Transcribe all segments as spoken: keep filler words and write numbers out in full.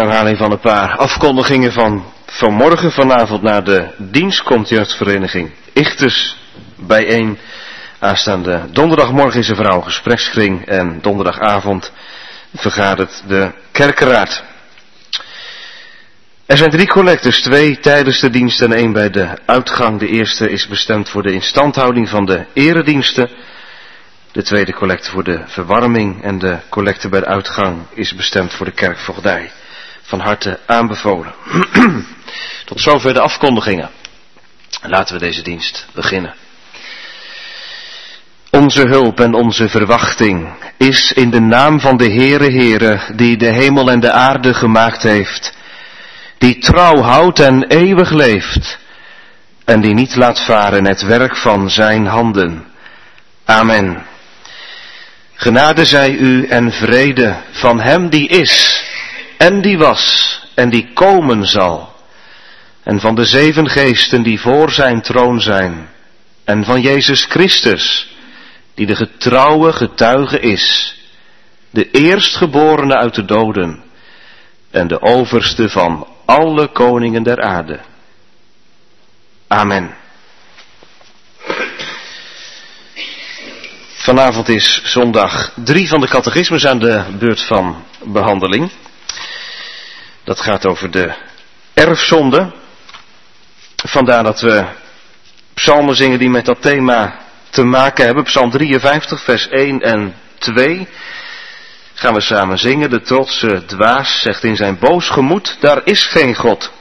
herhaling van een paar afkondigingen van vanmorgen. Vanavond naar de dienst komt jeugdvereniging Ichthus bijeen. Aanstaande donderdagmorgen is er vrouwengespreksring en donderdagavond vergadert de kerkenraad. Er zijn drie collectes, twee tijdens de dienst en één bij de uitgang. De eerste is bestemd voor de instandhouding van de erediensten. De tweede collecte voor de verwarming en de collecte bij de uitgang is bestemd voor de kerkvoogdij. Van harte aanbevolen. Tot zover de afkondigingen. Laten we deze dienst beginnen. Onze hulp en onze verwachting is in de naam van de Heere Heere, die de hemel en de aarde gemaakt heeft, die trouw houdt en eeuwig leeft, en die niet laat varen het werk van zijn handen. Amen. Genade zij u en vrede van hem die is, en die was, en die komen zal, en van de zeven geesten die voor zijn troon zijn, en van Jezus Christus, die de getrouwe getuige is, de eerstgeborene uit de doden, en de overste van alle koningen der aarde. Amen. Vanavond is zondag drie van de catechismus aan de beurt van behandeling. Dat gaat over de erfzonde. Vandaar dat we psalmen zingen die met dat thema te maken hebben. Psalm drieënvijftig, vers één en twee. Gaan we samen zingen. De trotse dwaas zegt in zijn boos gemoed, daar is geen God.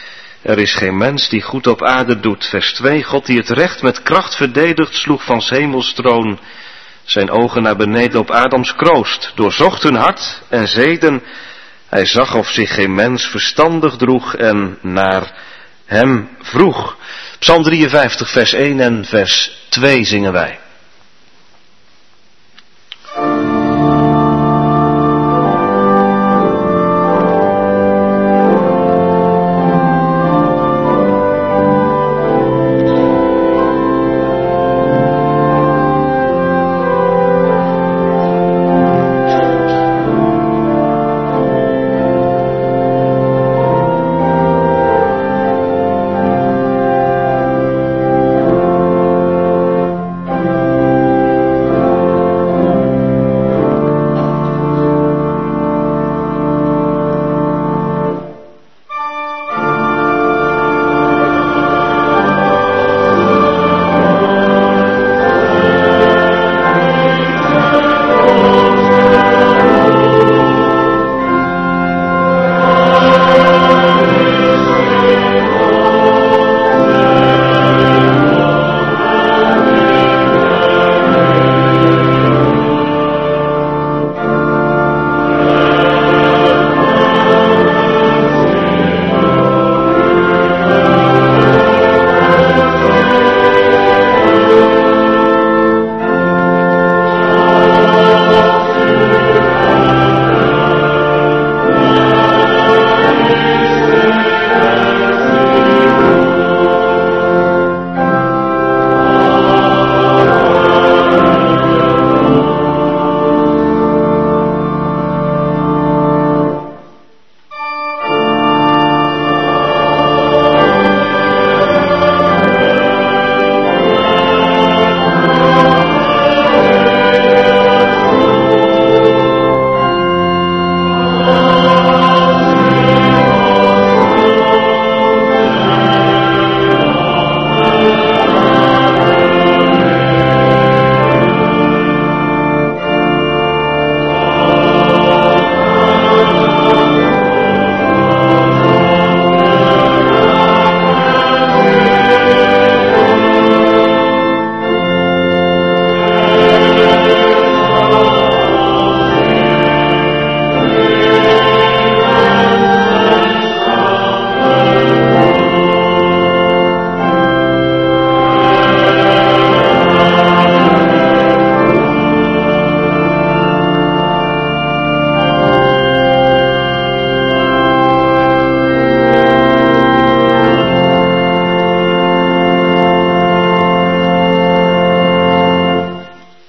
Er is geen mens die goed op aarde doet. Vers twee, God die het recht met kracht verdedigt, sloeg van 's hemels troon zijn ogen naar beneden op Adams kroost, doorzocht hun hart en zeden. Hij zag of zich geen mens verstandig droeg en naar hem vroeg. Psalm drieënvijftig, vers één en vers twee zingen wij.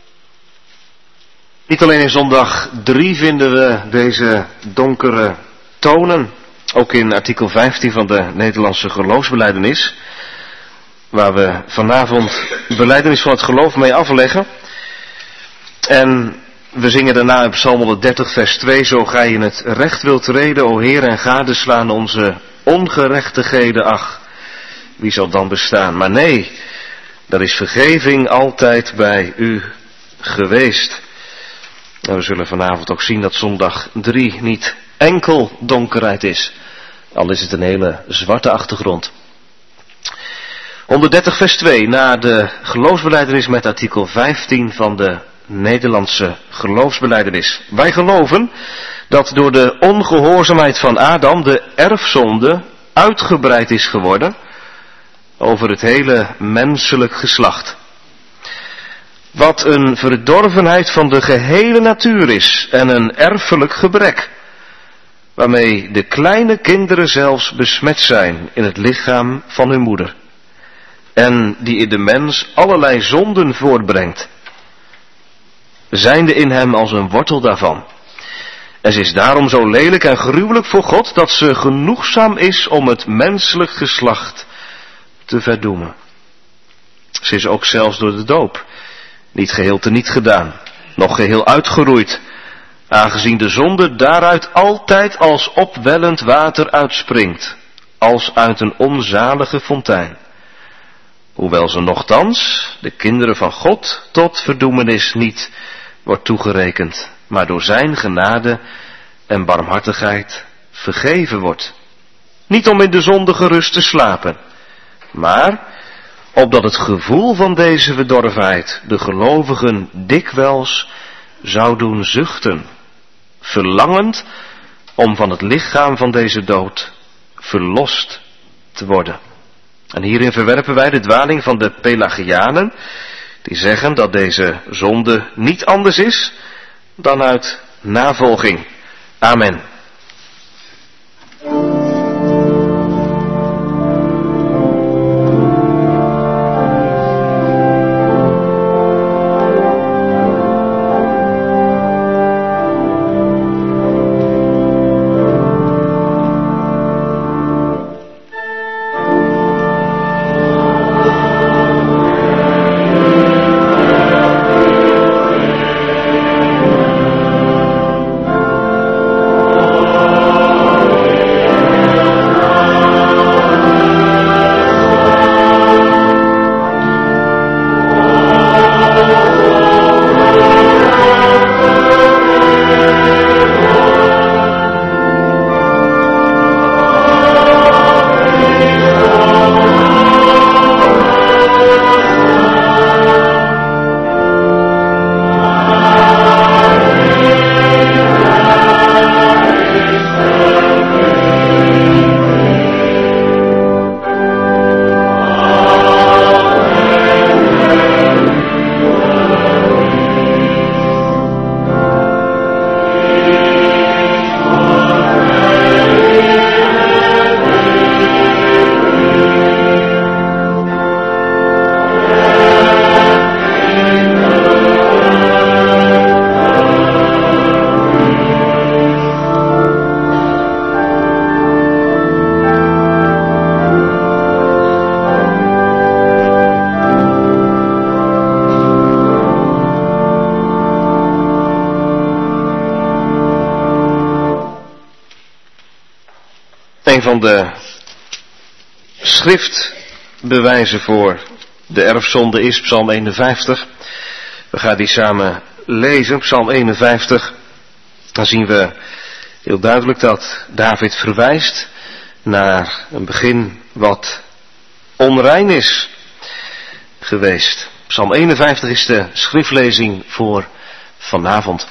Niet alleen in zondag drie vinden we deze donkere tonen. Ook in artikel vijftien van de Nederlandse geloofsbelijdenis. Waar we vanavond belijdenis van het geloof mee afleggen. En we zingen daarna in Psalm honderddertig vers twee. Zo gij in het recht wilt treden, o Heer, en gadeslaan onze ongerechtigheden. Ach, wie zal dan bestaan? Maar nee, daar is vergeving altijd bij u geweest. En we zullen vanavond ook zien dat zondag drie niet enkel donkerheid is. Al is het een hele zwarte achtergrond. honderddertig vers twee, na de geloofsbelijdenis met artikel vijftien van de Nederlandse geloofsbelijdenis. Wij geloven dat door de ongehoorzaamheid van Adam de erfzonde uitgebreid is geworden over het hele menselijk geslacht. Wat een verdorvenheid van de gehele natuur is en een erfelijk gebrek, waarmee de kleine kinderen zelfs besmet zijn in het lichaam van hun moeder. En die in de mens allerlei zonden voortbrengt, zijnde in hem als een wortel daarvan. En ze is daarom zo lelijk en gruwelijk voor God, dat ze genoegzaam is om het menselijk geslacht te verdoemen. Ze is ook zelfs door de doop niet geheel teniet gedaan, nog geheel uitgeroeid, aangezien de zonde daaruit altijd als opwellend water uitspringt, als uit een onzalige fontein. Hoewel ze nochtans, de kinderen van God, tot verdoemenis niet wordt toegerekend, maar door zijn genade en barmhartigheid vergeven wordt. Niet om in de zonde gerust te slapen, maar opdat het gevoel van deze verdorvenheid de gelovigen dikwijls zou doen zuchten, verlangend om van het lichaam van deze dood verlost te worden. En hierin verwerpen wij de dwaling van de Pelagianen, die zeggen dat deze zonde niet anders is dan uit navolging. Amen. Een van de schriftbewijzen voor de erfzonde is Psalm eenenvijftig. We gaan die samen lezen, Psalm eenenvijftig. Dan zien we heel duidelijk dat David verwijst naar een begin wat onrein is geweest. Psalm eenenvijftig is de schriftlezing voor vanavond.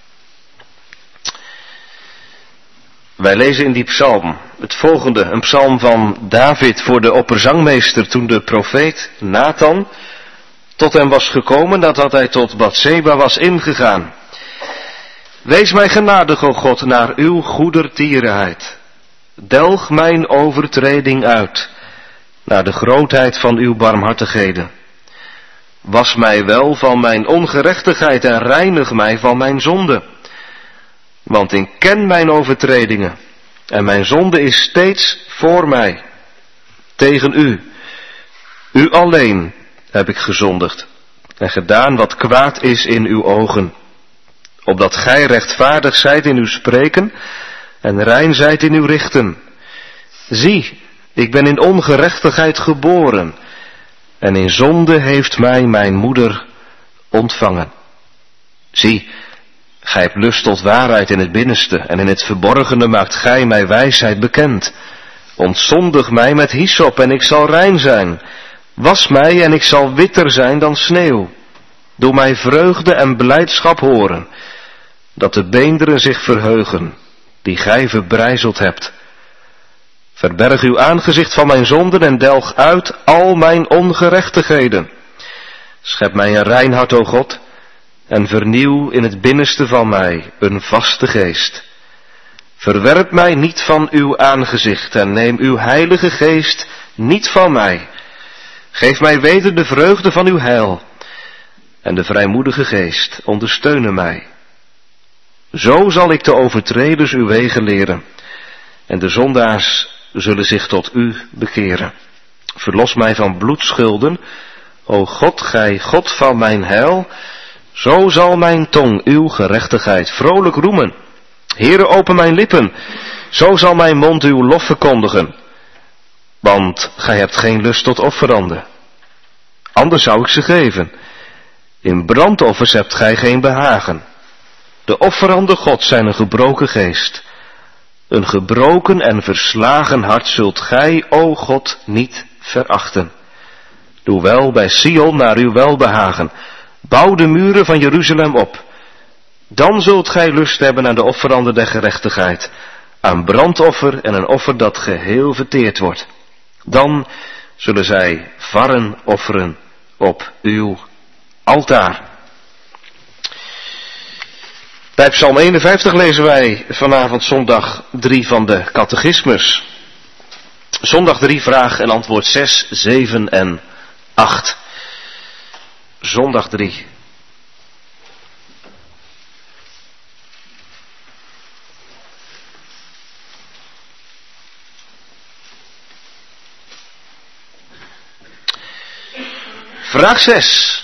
Wij lezen in die psalm het volgende, een psalm van David voor de opperzangmeester toen de profeet Nathan tot hem was gekomen nadat hij tot Batseba was ingegaan. Wees mij genadig, o God, naar uw goedertierenheid. Delg mijn overtreding uit, naar de grootheid van uw barmhartigheden. Was mij wel van mijn ongerechtigheid en reinig mij van mijn zonde. Want ik ken mijn overtredingen En mijn zonde is steeds voor mij. Tegen u, u alleen, heb ik gezondigd en gedaan wat kwaad is in uw ogen. Opdat gij rechtvaardig zijt in uw spreken en rein zijt in uw richten. Zie, ik ben in ongerechtigheid geboren en in zonde heeft mij mijn moeder ontvangen. Zie, gij hebt lust tot waarheid in het binnenste en in het verborgene maakt gij mij wijsheid bekend. Ontzondig mij met hyssop en ik zal rein zijn. Was mij en ik zal witter zijn dan sneeuw. Doe mij vreugde en blijdschap horen, dat de beenderen zich verheugen, die gij verbrijzeld hebt. Verberg uw aangezicht van mijn zonden en delg uit al mijn ongerechtigheden. Schep mij een rein hart, o God, en vernieuw in het binnenste van mij een vaste geest. Verwerp mij niet van uw aangezicht en neem uw heilige geest niet van mij. Geef mij weder de vreugde van uw heil en de vrijmoedige geest ondersteunen mij. Zo zal ik de overtreders uw wegen leren en de zondaars zullen zich tot u bekeren. Verlos mij van bloedschulden, o God, gij God van mijn heil. Zo zal mijn tong uw gerechtigheid vrolijk roemen. Heere, open mijn lippen, zo zal mijn mond uw lof verkondigen. Want gij hebt geen lust tot offeranden. Anders zou ik ze geven. In brandoffers hebt gij geen behagen. De offeranden Gods zijn een gebroken geest. Een gebroken en verslagen hart zult gij, o God, niet verachten. Doe wel bij Sion naar uw welbehagen. Bouw de muren van Jeruzalem op. Dan zult gij lust hebben aan de offeranden der gerechtigheid, aan brandoffer en een offer dat geheel verteerd wordt. Dan zullen zij varren offeren op uw altaar. Bij Psalm eenenvijftig lezen wij vanavond zondag drie van de catechismus. Zondag drie, vraag en antwoord zes, zeven en acht. Zondag drie. Vraag zes.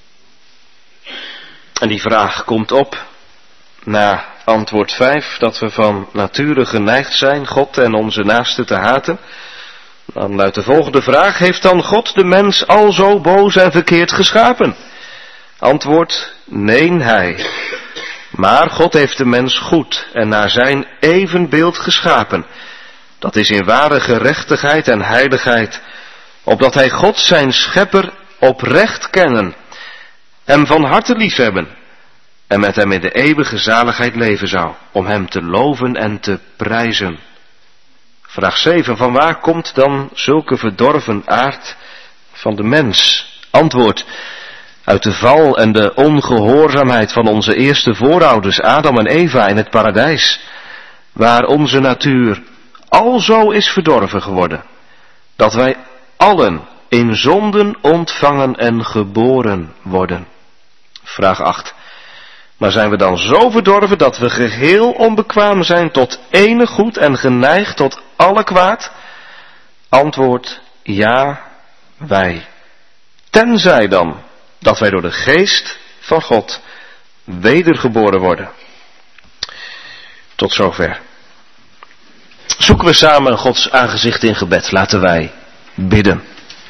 En die vraag komt op na antwoord vijf, dat we van nature geneigd zijn God en onze naasten te haten. Dan luidt de volgende vraag: heeft dan God de mens al zo boos en verkeerd geschapen? Antwoord: nee, hij. Maar God heeft de mens goed en naar zijn evenbeeld geschapen. Dat is in ware gerechtigheid en heiligheid, opdat hij God zijn schepper oprecht kennen, hem van harte liefhebben en met hem in de eeuwige zaligheid leven zou, om hem te loven en te prijzen. Vraag zeven. Van waar komt dan zulke verdorven aard van de mens? Antwoord: uit de val en de ongehoorzaamheid van onze eerste voorouders Adam en Eva in het paradijs, waar onze natuur alzo is verdorven geworden, dat wij allen in zonden ontvangen en geboren worden. Vraag acht. Maar zijn we dan zo verdorven dat we geheel onbekwaam zijn tot enig goed en geneigd tot alle kwaad? Antwoord: ja, wij. Tenzij dan dat wij door de geest van God wedergeboren worden. Tot zover. Zoeken we samen Gods aangezicht in gebed. Laten wij bidden.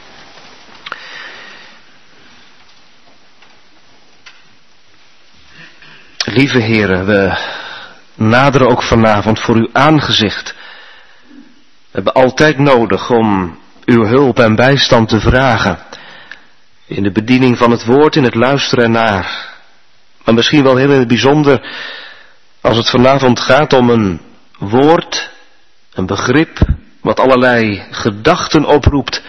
Lieve Heere, we naderen ook vanavond voor uw aangezicht. We hebben altijd nodig om uw hulp en bijstand te vragen. In de bediening van het woord, in het luisteren ernaar. Maar misschien wel heel in het bijzonder als het vanavond gaat om een woord, een begrip, wat allerlei gedachten oproept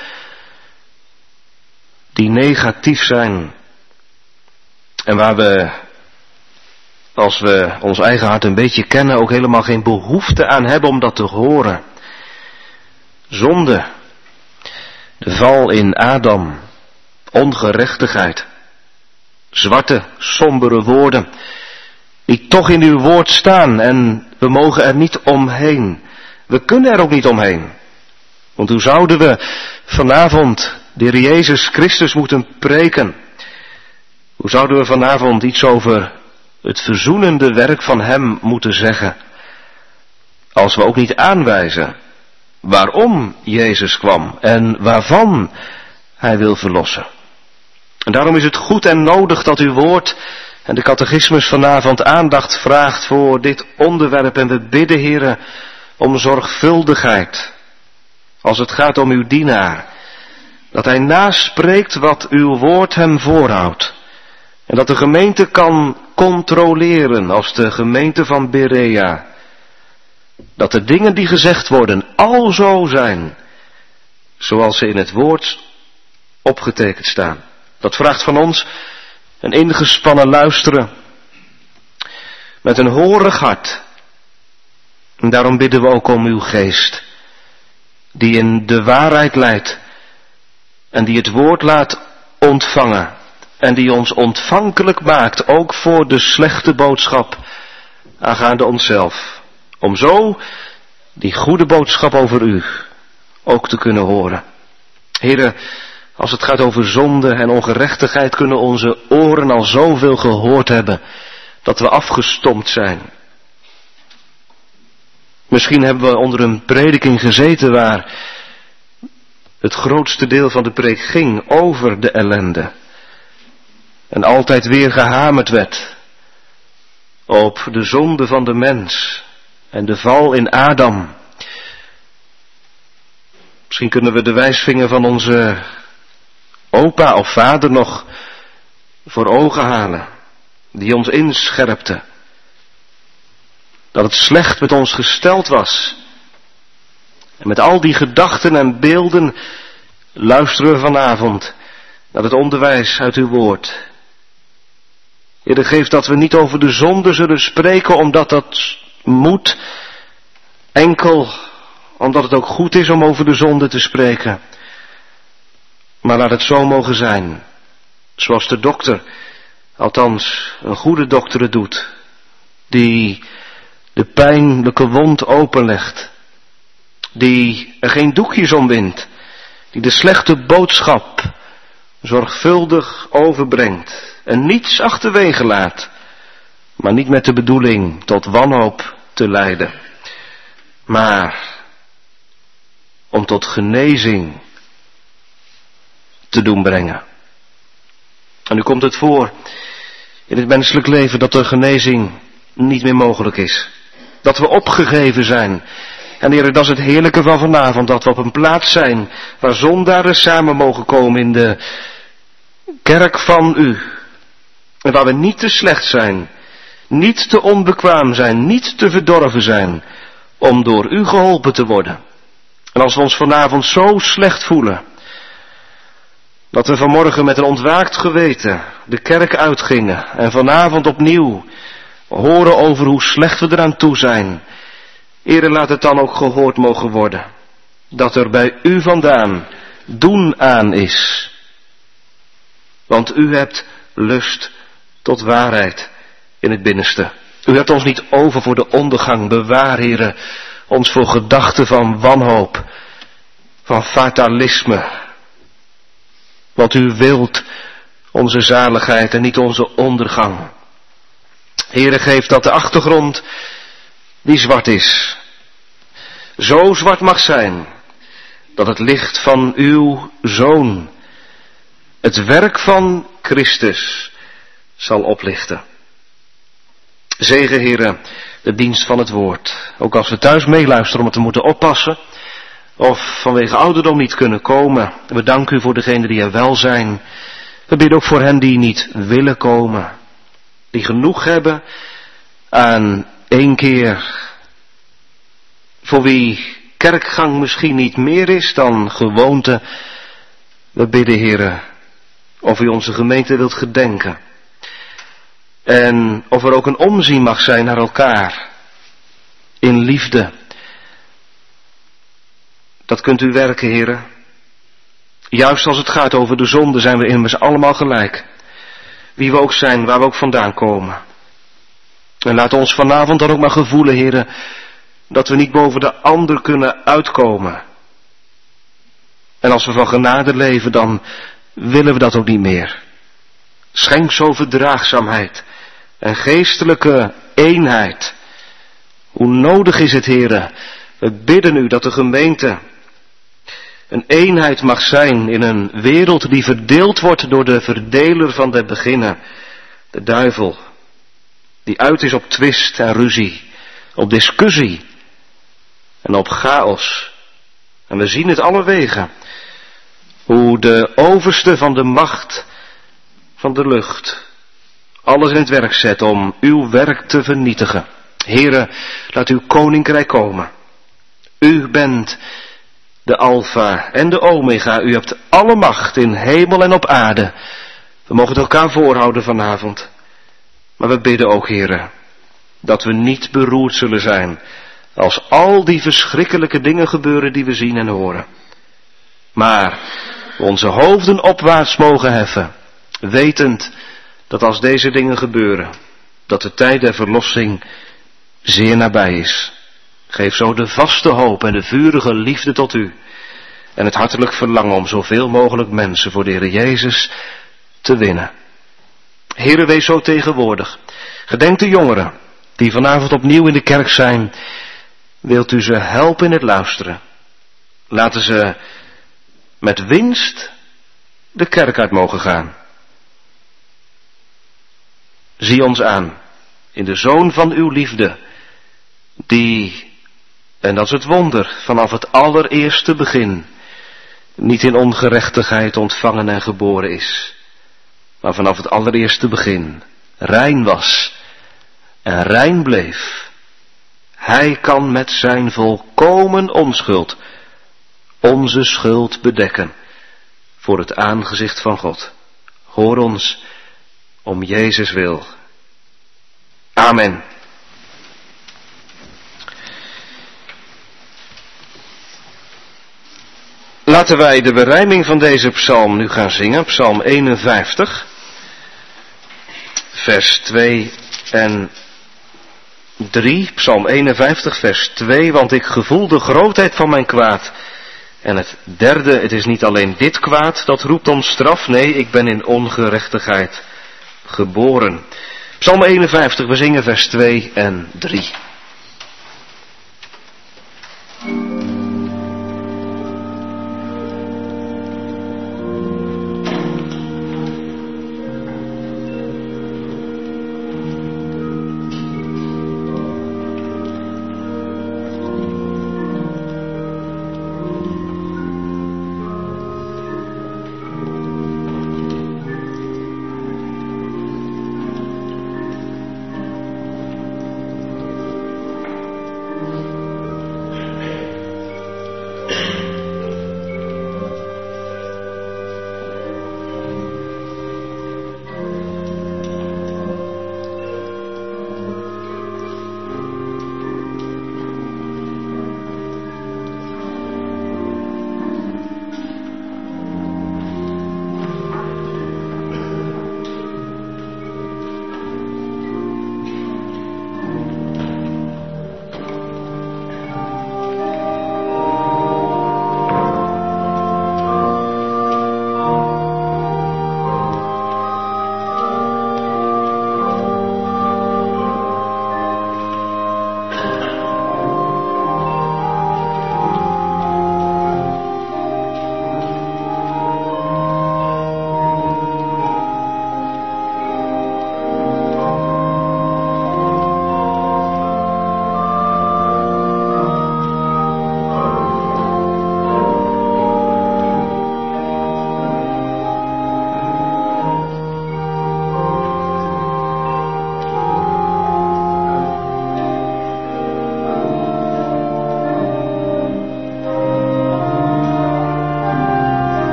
die negatief zijn. En waar we, als we ons eigen hart een beetje kennen, ook helemaal geen behoefte aan hebben om dat te horen. Zonde, de val in Adam, ongerechtigheid, zwarte, sombere woorden, die toch in uw woord staan en we mogen er niet omheen. We kunnen er ook niet omheen. Want hoe zouden we vanavond de Heer Jezus Christus moeten preken? Hoe zouden we vanavond iets over het verzoenende werk van Hem moeten zeggen? Als we ook niet aanwijzen waarom Jezus kwam en waarvan Hij wil verlossen. En daarom is het goed en nodig dat uw woord en de catechismus vanavond aandacht vraagt voor dit onderwerp. En we bidden, Heere, om zorgvuldigheid als het gaat om uw dienaar. Dat hij naspreekt wat uw woord hem voorhoudt. En dat de gemeente kan controleren als de gemeente van Berea. Dat de dingen die gezegd worden al zo zijn zoals ze in het woord opgetekend staan. Dat vraagt van ons een ingespannen luisteren met een horig hart. En daarom bidden we ook om uw geest, die in de waarheid leidt en die het woord laat ontvangen en die ons ontvankelijk maakt, ook voor de slechte boodschap aangaande onszelf. Om zo die goede boodschap over u ook te kunnen horen. Heere, als het gaat over zonde en ongerechtigheid kunnen onze oren al zoveel gehoord hebben dat we afgestompt zijn. Misschien hebben we onder een prediking gezeten waar het grootste deel van de preek ging over de ellende. En altijd weer gehamerd werd op de zonde van de mens en de val in Adam. Misschien kunnen we de wijsvinger van onze opa of vader nog voor ogen halen, die ons inscherpte dat het slecht met ons gesteld was. En met al die gedachten en beelden luisteren we vanavond naar het onderwijs uit uw woord. Heer, geef dat we niet over de zonde zullen spreken omdat dat moet, enkel omdat het ook goed is om over de zonde te spreken. Maar laat het zo mogen zijn, zoals de dokter, althans een goede dokter het doet, die de pijnlijke wond openlegt, die er geen doekjes om windt, die de slechte boodschap zorgvuldig overbrengt en niets achterwege laat, maar niet met de bedoeling tot wanhoop te leiden, maar om tot genezing te doen brengen. En nu komt het voor in het menselijk leven dat de genezing niet meer mogelijk is. Dat we opgegeven zijn. En Heer, dat is het heerlijke van vanavond, dat we op een plaats zijn waar zondaren samen mogen komen in de kerk van u. En waar we niet te slecht zijn, niet te onbekwaam zijn, niet te verdorven zijn, om door u geholpen te worden. En als we ons vanavond zo slecht voelen, dat we vanmorgen met een ontwaakt geweten de kerk uitgingen en vanavond opnieuw horen over hoe slecht we eraan toe zijn. Heere, laat het dan ook gehoord mogen worden, dat er bij u vandaan doen aan is. Want u hebt lust tot waarheid in het binnenste. U hebt ons niet over voor de ondergang. Bewaar, Heere, ons voor gedachten van wanhoop, van fatalisme. Want u wilt onze zaligheid en niet onze ondergang. Heere, geef dat de achtergrond die zwart is, zo zwart mag zijn, dat het licht van uw Zoon, het werk van Christus, zal oplichten. Zegen, Heere, de dienst van het woord. Ook als we thuis meeluisteren om het te moeten oppassen, of vanwege ouderdom niet kunnen komen. We danken u voor degenen die er wel zijn. We bidden ook voor hen die niet willen komen. Die genoeg hebben aan één keer. Voor wie kerkgang misschien niet meer is dan gewoonte. We bidden, Heere, of u onze gemeente wilt gedenken. En of er ook een omzien mag zijn naar elkaar. In liefde. Dat kunt u werken, Heere. Juist als het gaat over de zonde zijn we immers allemaal gelijk. Wie we ook zijn, waar we ook vandaan komen. En laat ons vanavond dan ook maar gevoelen, Heere, dat we niet boven de ander kunnen uitkomen. En als we van genade leven, dan willen we dat ook niet meer. Schenk zo verdraagzaamheid en geestelijke eenheid. Hoe nodig is het, Heere? We bidden u dat de gemeente een eenheid mag zijn in een wereld die verdeeld wordt door de verdeler van de beginnen, de duivel, die uit is op twist en ruzie, op discussie en op chaos. En we zien het alle wegen, hoe de overste van de macht van de lucht alles in het werk zet om uw werk te vernietigen. Heere, laat uw koninkrijk komen. U bent de Alpha en de Omega. U hebt alle macht in hemel en op aarde. We mogen het elkaar voorhouden vanavond. Maar we bidden ook, Heere, dat we niet beroerd zullen zijn als al die verschrikkelijke dingen gebeuren die we zien en horen. Maar we onze hoofden opwaarts mogen heffen, wetend dat als deze dingen gebeuren, dat de tijd der verlossing zeer nabij is. Geef zo de vaste hoop en de vurige liefde tot u en het hartelijk verlangen om zoveel mogelijk mensen voor de Heer Jezus te winnen. Heere, wees zo tegenwoordig. Gedenk de jongeren die vanavond opnieuw in de kerk zijn. Wilt u ze helpen in het luisteren? Laten ze met winst de kerk uit mogen gaan. Zie ons aan in de Zoon van uw liefde, die, en dat is het wonder, vanaf het allereerste begin niet in ongerechtigheid ontvangen en geboren is, maar vanaf het allereerste begin rein was en rein bleef. Hij kan met zijn volkomen onschuld onze schuld bedekken voor het aangezicht van God. Hoor ons om Jezus wil. Amen. Laten wij de berijming van deze psalm nu gaan zingen. Psalm eenenvijftig, vers twee en drie. Psalm eenenvijftig, vers twee. Want ik gevoel de grootheid van mijn kwaad. En het derde, het is niet alleen dit kwaad dat roept om straf. Nee, ik ben in ongerechtigheid geboren. Psalm eenenvijftig, we zingen vers twee en drie.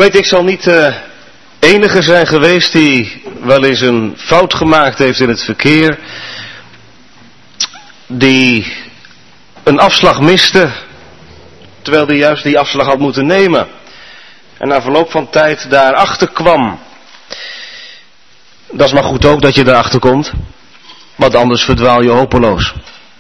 weet, ik zal niet de enige zijn geweest die wel eens een fout gemaakt heeft in het verkeer. Die een afslag miste, terwijl hij juist die afslag had moeten nemen. En na verloop van tijd daarachter kwam. Dat is maar goed ook dat je daarachter komt, want anders verdwaal je hopeloos.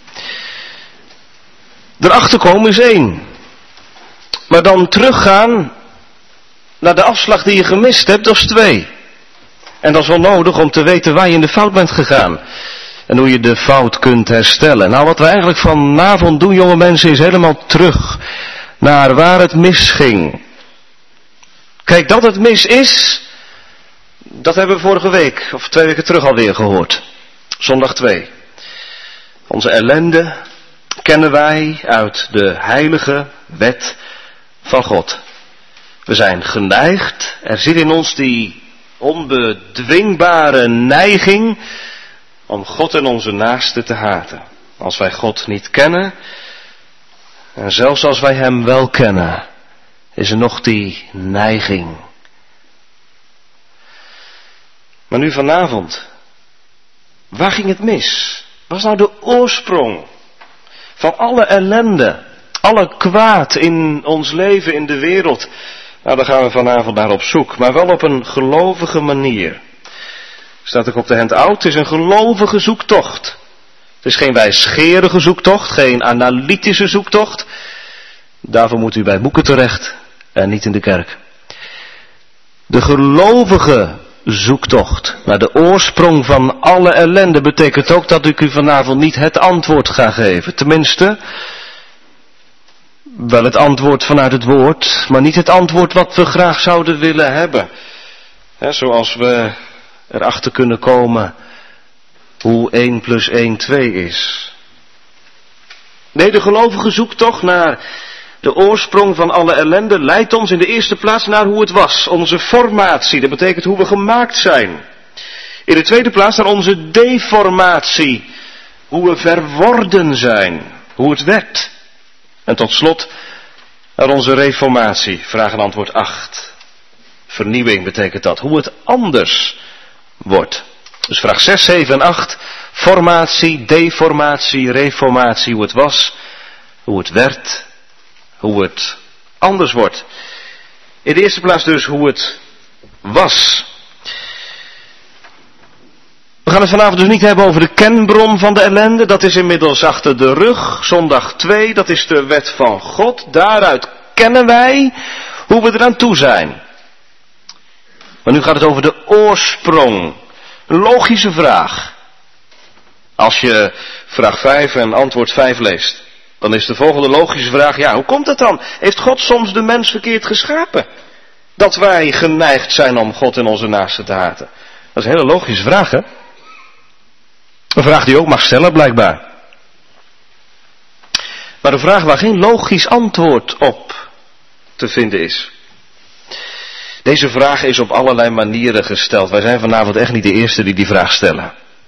Erachter komen is één. Maar dan teruggaan naar de afslag die je gemist hebt, dat is twee. En dat is wel nodig om te weten waar je in de fout bent gegaan. En hoe je de fout kunt herstellen. Nou, wat we eigenlijk vanavond doen, jonge mensen, is helemaal terug naar waar het misging. Kijk, dat het mis is, dat hebben we vorige week, of twee weken terug alweer gehoord. Zondag twee. Onze ellende kennen wij uit de heilige wet van God. We zijn geneigd, er zit in ons die onbedwingbare neiging om God en onze naasten te haten. Als wij God niet kennen, en zelfs als wij hem wel kennen, is er nog die neiging. Maar nu vanavond, waar ging het mis? Wat is nou de oorsprong van alle ellende, alle kwaad in ons leven, in de wereld? Nou, daar gaan we vanavond naar op zoek, maar wel op een gelovige manier. Staat ook op de handout, het is een gelovige zoektocht. Het is geen wijsgerige zoektocht, geen analytische zoektocht. Daarvoor moet u bij boeken terecht en niet in de kerk. De gelovige zoektocht naar de oorsprong van alle ellende betekent ook dat ik u vanavond niet het antwoord ga geven. Tenminste, wel het antwoord vanuit het woord, maar niet het antwoord wat we graag zouden willen hebben. He, zoals we erachter kunnen komen hoe één plus één twee is. Nee, de gelovige zoektocht naar de oorsprong van alle ellende leidt ons in de eerste plaats naar hoe het was. Onze formatie, dat betekent hoe we gemaakt zijn. In de tweede plaats naar onze deformatie, hoe we verworden zijn, hoe het werd. En tot slot naar onze reformatie, vraag en antwoord acht. Vernieuwing betekent dat, hoe het anders wordt. Dus vraag zes, zeven en acht, formatie, deformatie, reformatie, hoe het was, hoe het werd, hoe het anders wordt. In de eerste plaats dus hoe het was. We gaan het vanavond dus niet hebben over de kenbron van de ellende. Dat is inmiddels achter de rug. Zondag twee, dat is de wet van God. Daaruit kennen wij hoe we eraan toe zijn. Maar nu gaat het over de oorsprong. Een logische vraag. Als je vraag vijf en antwoord vijf leest, dan is de volgende logische vraag, ja, hoe komt het dan? Heeft God soms de mens verkeerd geschapen? Dat wij geneigd zijn om God en onze naasten te haten. Dat is een hele logische vraag, hè? Een vraag die je ook mag stellen, blijkbaar. Maar een vraag waar geen logisch antwoord op te vinden is. Deze vraag is op allerlei manieren gesteld. Wij zijn vanavond echt niet de eerste die die vraag stellen.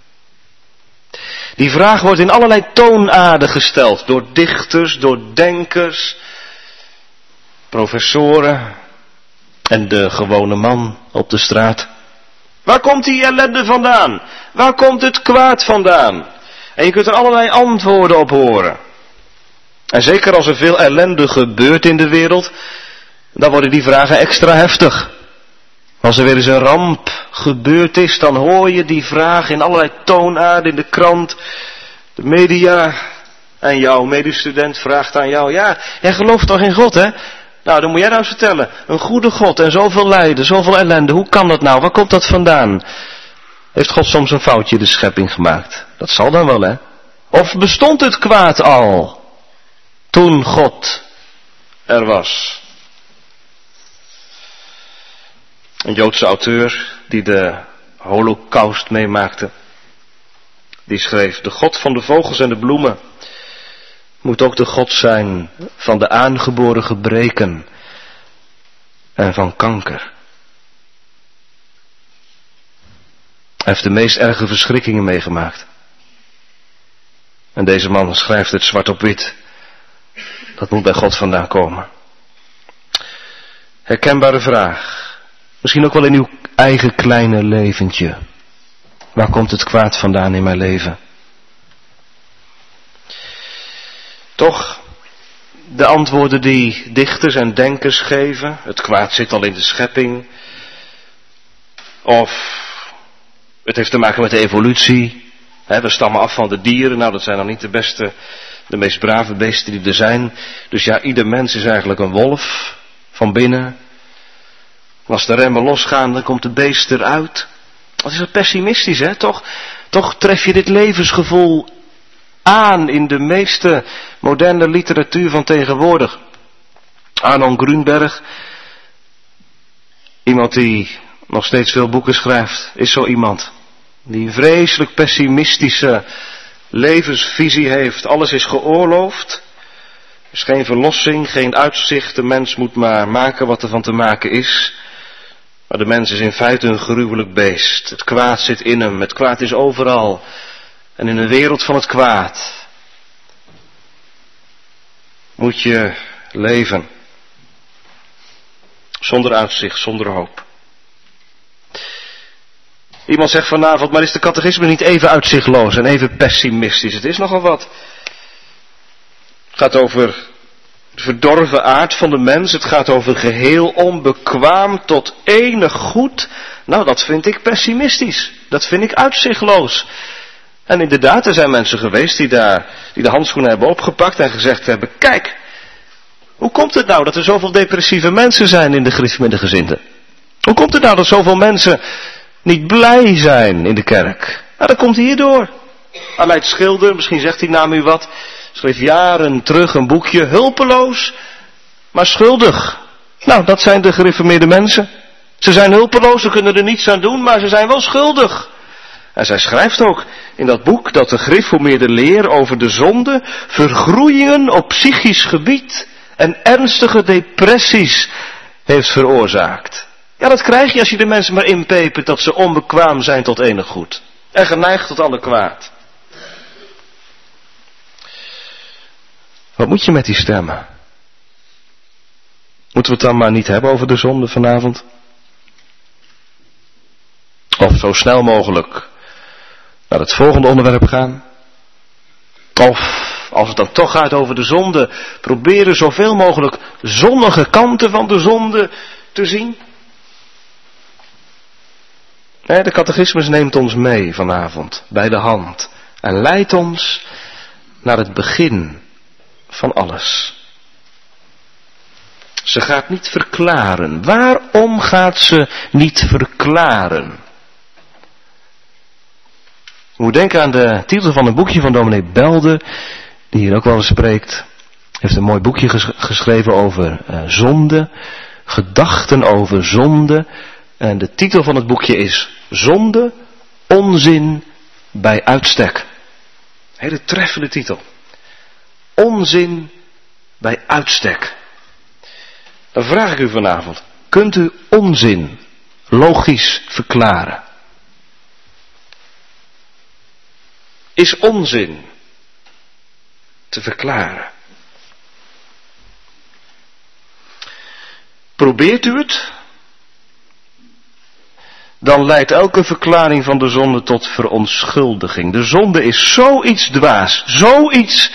Die vraag wordt in allerlei toonaarden gesteld. Door dichters, door denkers, professoren en de gewone man op de straat. Waar komt die ellende vandaan? Waar komt het kwaad vandaan? En je kunt er allerlei antwoorden op horen. En zeker als er veel ellende gebeurt in de wereld, dan worden die vragen extra heftig. Als er weer eens een ramp gebeurd is, dan hoor je die vraag in allerlei toonaarden in de krant, de media. En jouw medestudent vraagt aan jou, ja, jij gelooft toch in God, hè? Nou, dan moet jij nou eens vertellen. Een goede God en zoveel lijden, zoveel ellende. Hoe kan dat nou? Waar komt dat vandaan? Heeft God soms een foutje in de schepping gemaakt? Dat zal dan wel, hè? Of bestond het kwaad al toen God er was? Een Joodse auteur die de Holocaust meemaakte, die schreef, de God van de vogels en de bloemen moet ook de God zijn van de aangeboren gebreken en van kanker. Hij heeft de meest erge verschrikkingen meegemaakt. En deze man schrijft het zwart op wit. Dat moet bij God vandaan komen. herkenbare vraag. Misschien ook wel in uw eigen kleine leventje. Waar komt het kwaad vandaan in mijn leven? Toch, de antwoorden die dichters en denkers geven, het kwaad zit al in de schepping, of het heeft te maken met de evolutie, we stammen af van de dieren, nou dat zijn dan niet de beste, de meest brave beesten die er zijn, dus ja, ieder mens is eigenlijk een wolf van binnen. Als de remmen losgaan, dan komt de beest eruit. Wat is dat pessimistisch, hè? Toch, toch tref je dit levensgevoel aan in de meeste moderne literatuur van tegenwoordig. Arnold Grunberg, iemand die nog steeds veel boeken schrijft, is zo iemand. Die een vreselijk pessimistische levensvisie heeft. Alles is geoorloofd. Er is geen verlossing, geen uitzicht. De mens moet maar maken wat er van te maken is. Maar de mens is in feite een gruwelijk beest. Het kwaad zit in hem. Het kwaad is overal. En in een wereld van het kwaad moet je leven. Zonder uitzicht, zonder hoop. Iemand zegt vanavond, maar is de catechisme niet even uitzichtloos en even pessimistisch? Het is nogal wat. Het gaat over de verdorven aard van de mens. Het gaat over geheel onbekwaam tot enig goed. Nou, dat vind ik pessimistisch. Dat vind ik uitzichtloos. En inderdaad, er zijn mensen geweest die daar, die de handschoenen hebben opgepakt en gezegd hebben, kijk, hoe komt het nou dat er zoveel depressieve mensen zijn in de gereformeerde? Hoe komt het nou dat zoveel mensen niet blij zijn in de kerk? Nou, dat komt hierdoor. Aleid Schilder, misschien zegt die naam u wat, schreef jaren terug een boekje, hulpeloos, maar schuldig. Nou, dat zijn de gereformeerde mensen. Ze zijn hulpeloos, ze kunnen er niets aan doen, maar ze zijn wel schuldig. En zij schrijft ook in dat boek dat de gereformeerde leer over de zonde vergroeiingen op psychisch gebied en ernstige depressies heeft veroorzaakt. Ja, dat krijg je als je de mensen maar inpepert dat ze onbekwaam zijn tot enig goed. En geneigd tot alle kwaad. Wat moet je met die stemmen? Moeten we het dan maar niet hebben over de zonde vanavond? Of zo snel mogelijk naar het volgende onderwerp gaan? Of, als het dan toch gaat over de zonde, proberen zoveel mogelijk zonnige kanten van de zonde te zien? Nee, de catechismus neemt ons mee vanavond, bij de hand, en leidt ons naar het begin van alles. Ze gaat niet verklaren. Waarom gaat ze niet verklaren? Je moet denken aan de titel van een boekje van dominee Belde, die hier ook wel eens spreekt. Hij heeft een mooi boekje ges- geschreven over uh, zonde, gedachten over zonde. En de titel van het boekje is Zonde, onzin bij uitstek. Hele treffende titel. Onzin bij uitstek. Dan vraag ik u vanavond, kunt u onzin logisch verklaren? Is onzin te verklaren? Probeert u het? Dan leidt elke verklaring van de zonde tot verontschuldiging. De zonde is zoiets dwaas, zoiets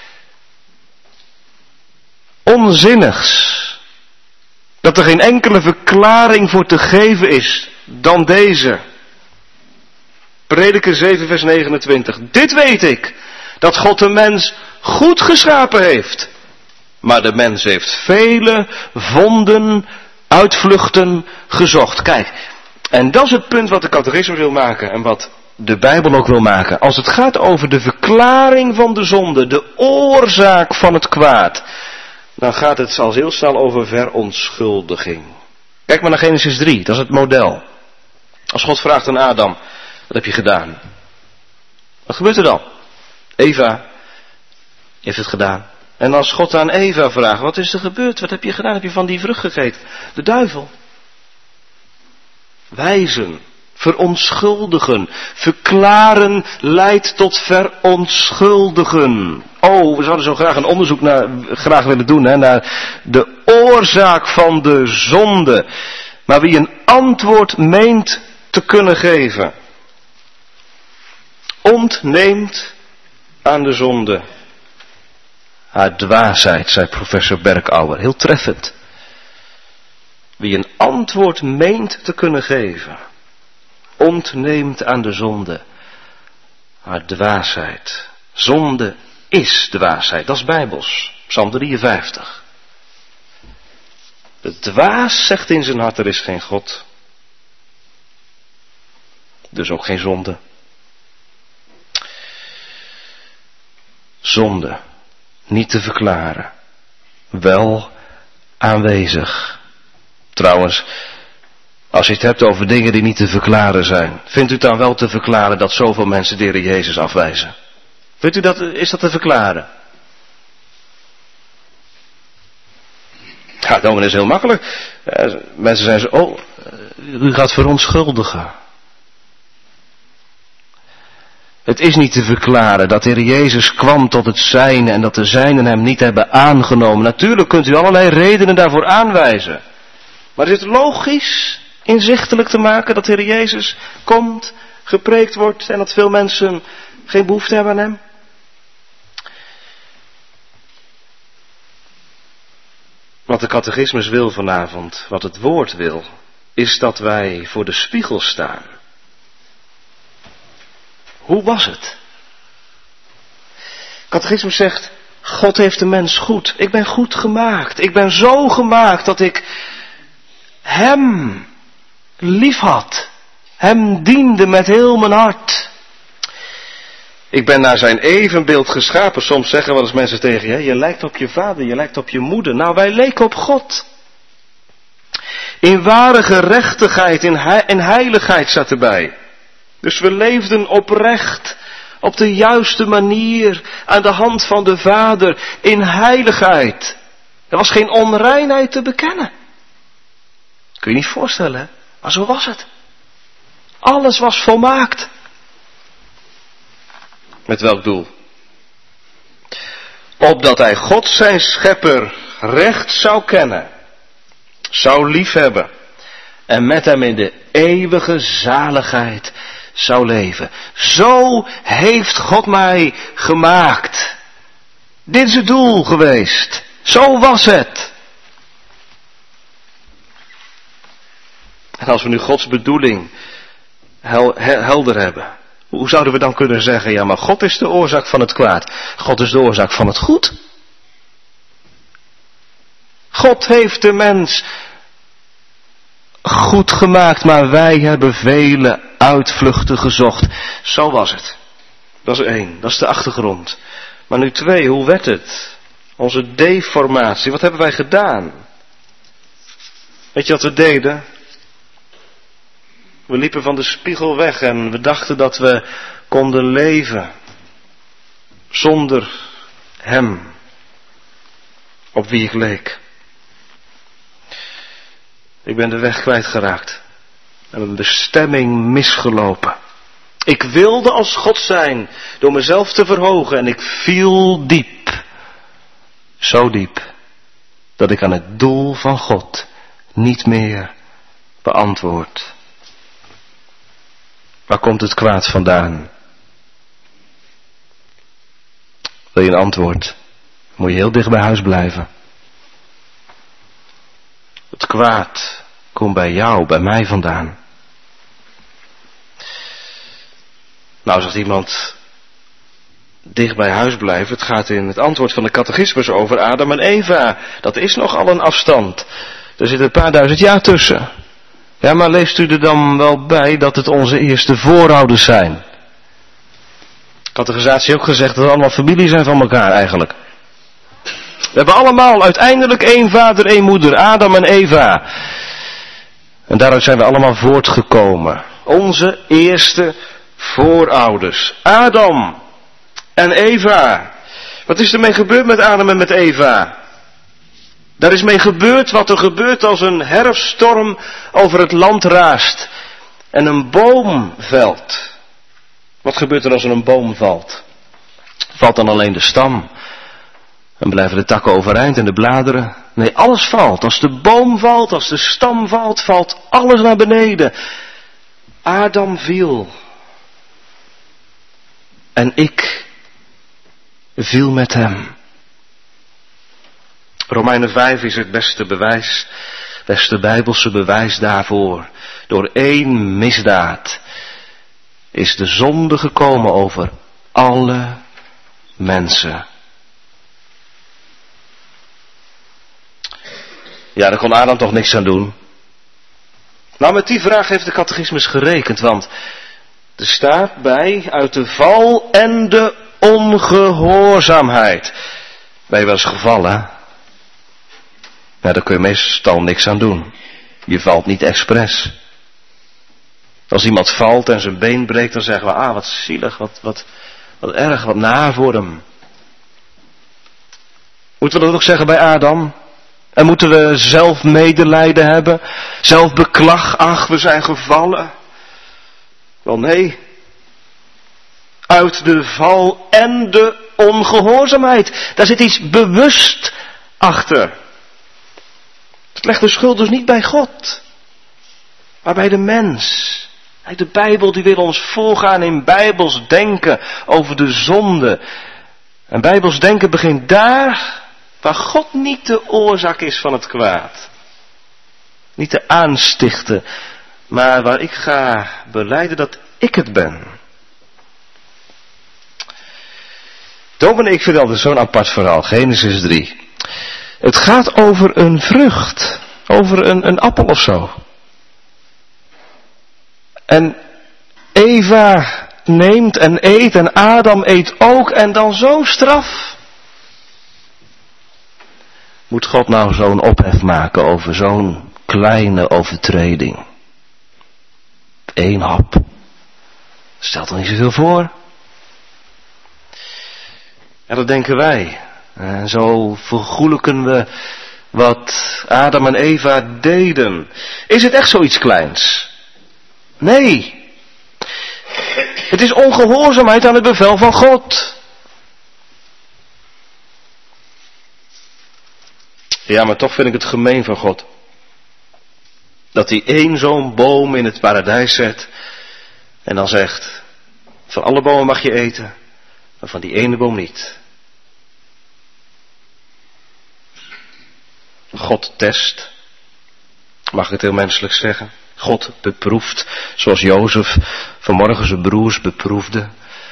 onzinnigs, dat er geen enkele verklaring voor te geven is dan deze. Prediker zeven vers negenentwintig. Dit weet ik, dat God de mens goed geschapen heeft. Maar de mens heeft vele vonden, uitvluchten gezocht. Kijk, en dat is het punt wat de catechismus wil maken en wat de Bijbel ook wil maken. Als het gaat over de verklaring van de zonde, de oorzaak van het kwaad, dan gaat het al heel snel over verontschuldiging. Kijk maar naar Genesis drie, dat is het model. Als God vraagt aan Adam, wat heb je gedaan? Wat gebeurt er dan? Eva heeft het gedaan. En als God aan Eva vraagt, wat is er gebeurd? Wat heb je gedaan? Heb je van die vrucht gegeten? De duivel. Wijzen, verontschuldigen, verklaren leidt tot verontschuldigen. Oh, we zouden zo graag een onderzoek naar, graag willen doen, hè, naar de oorzaak van de zonde. Maar wie een antwoord meent te kunnen geven, ontneemt aan de zonde haar dwaasheid, zei professor Berkouwer. Heel treffend. Wie een antwoord meent te kunnen geven, ontneemt aan de zonde haar dwaasheid. Zonde is dwaasheid, dat is bijbels. Psalm drieënvijftig. De dwaas zegt in zijn hart, er is geen God. Dus ook geen zonde. Zonde, niet te verklaren, wel aanwezig. Trouwens, als je het hebt over dingen die niet te verklaren zijn, vindt u het dan wel te verklaren dat zoveel mensen de Heer Jezus afwijzen? Vindt u dat, is dat te verklaren? Ja, dat is heel makkelijk. Mensen zijn zo, oh, u gaat verontschuldigen. Het is niet te verklaren dat de Heer Jezus kwam tot het zijne en dat de zijnen hem niet hebben aangenomen. Natuurlijk kunt u allerlei redenen daarvoor aanwijzen. Maar is het logisch, inzichtelijk te maken dat de Heer Jezus komt, gepreekt wordt en dat veel mensen geen behoefte hebben aan hem? Wat de catechismus wil vanavond, wat het woord wil, is dat wij voor de spiegel staan. Hoe was het? Catechismus zegt, God heeft de mens goed. Ik ben goed gemaakt. Ik ben zo gemaakt dat ik hem lief had. Hem diende met heel mijn hart. Ik ben naar zijn evenbeeld geschapen. Soms zeggen wel eens mensen tegen je, je lijkt op je vader, je lijkt op je moeder. Nou, wij leken op God. In ware gerechtigheid, in, he- in heiligheid zat erbij. Dus we leefden oprecht, op de juiste manier, aan de hand van de Vader, in heiligheid. Er was geen onreinheid te bekennen. Kun je niet voorstellen, hè? Maar zo was het. Alles was volmaakt. Met welk doel? Opdat hij God zijn schepper recht zou kennen, zou liefhebben en met hem in de eeuwige zaligheid zou leven. Zo heeft God mij gemaakt. Dit is het doel geweest. Zo was het. En als we nu Gods bedoeling hel, helder hebben, hoe zouden we dan kunnen zeggen, ja, maar God is de oorzaak van het kwaad. God is de oorzaak van het goed. God heeft de mens goed gemaakt, maar wij hebben vele uitvluchten gezocht. Zo was het. Dat is één, dat is de achtergrond. Maar nu twee, hoe werd het? Onze deformatie, wat hebben wij gedaan? Weet je wat we deden? We liepen van de spiegel weg en we dachten dat we konden leven zonder hem op wie ik leek. Ik ben de weg kwijtgeraakt en een bestemming misgelopen. Ik wilde als God zijn door mezelf te verhogen en ik viel diep. Zo diep dat ik aan het doel van God niet meer beantwoord. Waar komt het kwaad vandaan? Wil je een antwoord? Moet je heel dicht bij huis blijven. Het kwaad komt bij jou, bij mij vandaan. Nou, zegt iemand, dicht bij huis blijven. Het gaat in het antwoord van de catechismus over Adam en Eva. Dat is nogal een afstand. Er zit een paar duizend jaar tussen. Ja, maar leest u er dan wel bij dat het onze eerste voorouders zijn? Catechisatie ook gezegd dat we allemaal familie zijn van elkaar eigenlijk. We hebben allemaal uiteindelijk één vader, één moeder, Adam en Eva. En daaruit zijn we allemaal voortgekomen. Onze eerste voorouders. Adam en Eva. Wat is er mee gebeurd met Adam en met Eva? Daar is mee gebeurd wat er gebeurt als een herfststorm over het land raast. En een boom valt. Wat gebeurt er als er een boom valt? Valt dan alleen de stam? En blijven de takken overeind en de bladeren? Nee, alles valt. Als de boom valt, als de stam valt, valt alles naar beneden. Adam viel. En ik viel met hem. Romeinen vijf is het beste bewijs, beste bijbelse bewijs daarvoor. Door één misdaad is de zonde gekomen over alle mensen. Ja, daar kon Adam toch niks aan doen. Nou, met die vraag heeft de catechismus gerekend, want er staat bij uit de val en de ongehoorzaamheid. Ben je wel eens gevallen? Ja, daar kun je meestal niks aan doen. Je valt niet expres. Als iemand valt en zijn been breekt, dan zeggen we, ah, wat zielig, wat, wat, wat erg, wat naar voor hem. Moeten we dat ook zeggen bij Adam? En moeten we zelf medelijden hebben? Zelf beklag, ach, we zijn gevallen. Wel nee. Uit de val en de ongehoorzaamheid. Daar zit iets bewust achter. Het legt de schuld dus niet bij God, maar bij de mens. De Bijbel die wil ons voorgaan in bijbels denken over de zonde. En bijbels denken begint daar waar God niet de oorzaak is van het kwaad. Niet de aanstichter, maar waar ik ga belijden dat ik het ben. Dominee, ik vind altijd zo'n apart verhaal, Genesis drie. Het gaat over een vrucht, over een, een appel of zo. En Eva neemt en eet en Adam eet ook en dan zo straf. Moet God nou zo'n ophef maken over zo'n kleine overtreding? Eén hap. Stelt toch niet zoveel voor? Ja, dat denken wij. En zo vergoelijken we wat Adam en Eva deden. Is het echt zoiets kleins? Nee. Het is ongehoorzaamheid aan het bevel van God. Ja, maar toch vind ik het gemeen van God. Dat hij één zo'n boom in het paradijs zet. En dan zegt, van alle bomen mag je eten, maar van die ene boom niet. God test. Mag ik het heel menselijk zeggen? God beproeft, zoals Jozef vanmorgen zijn broers beproefde.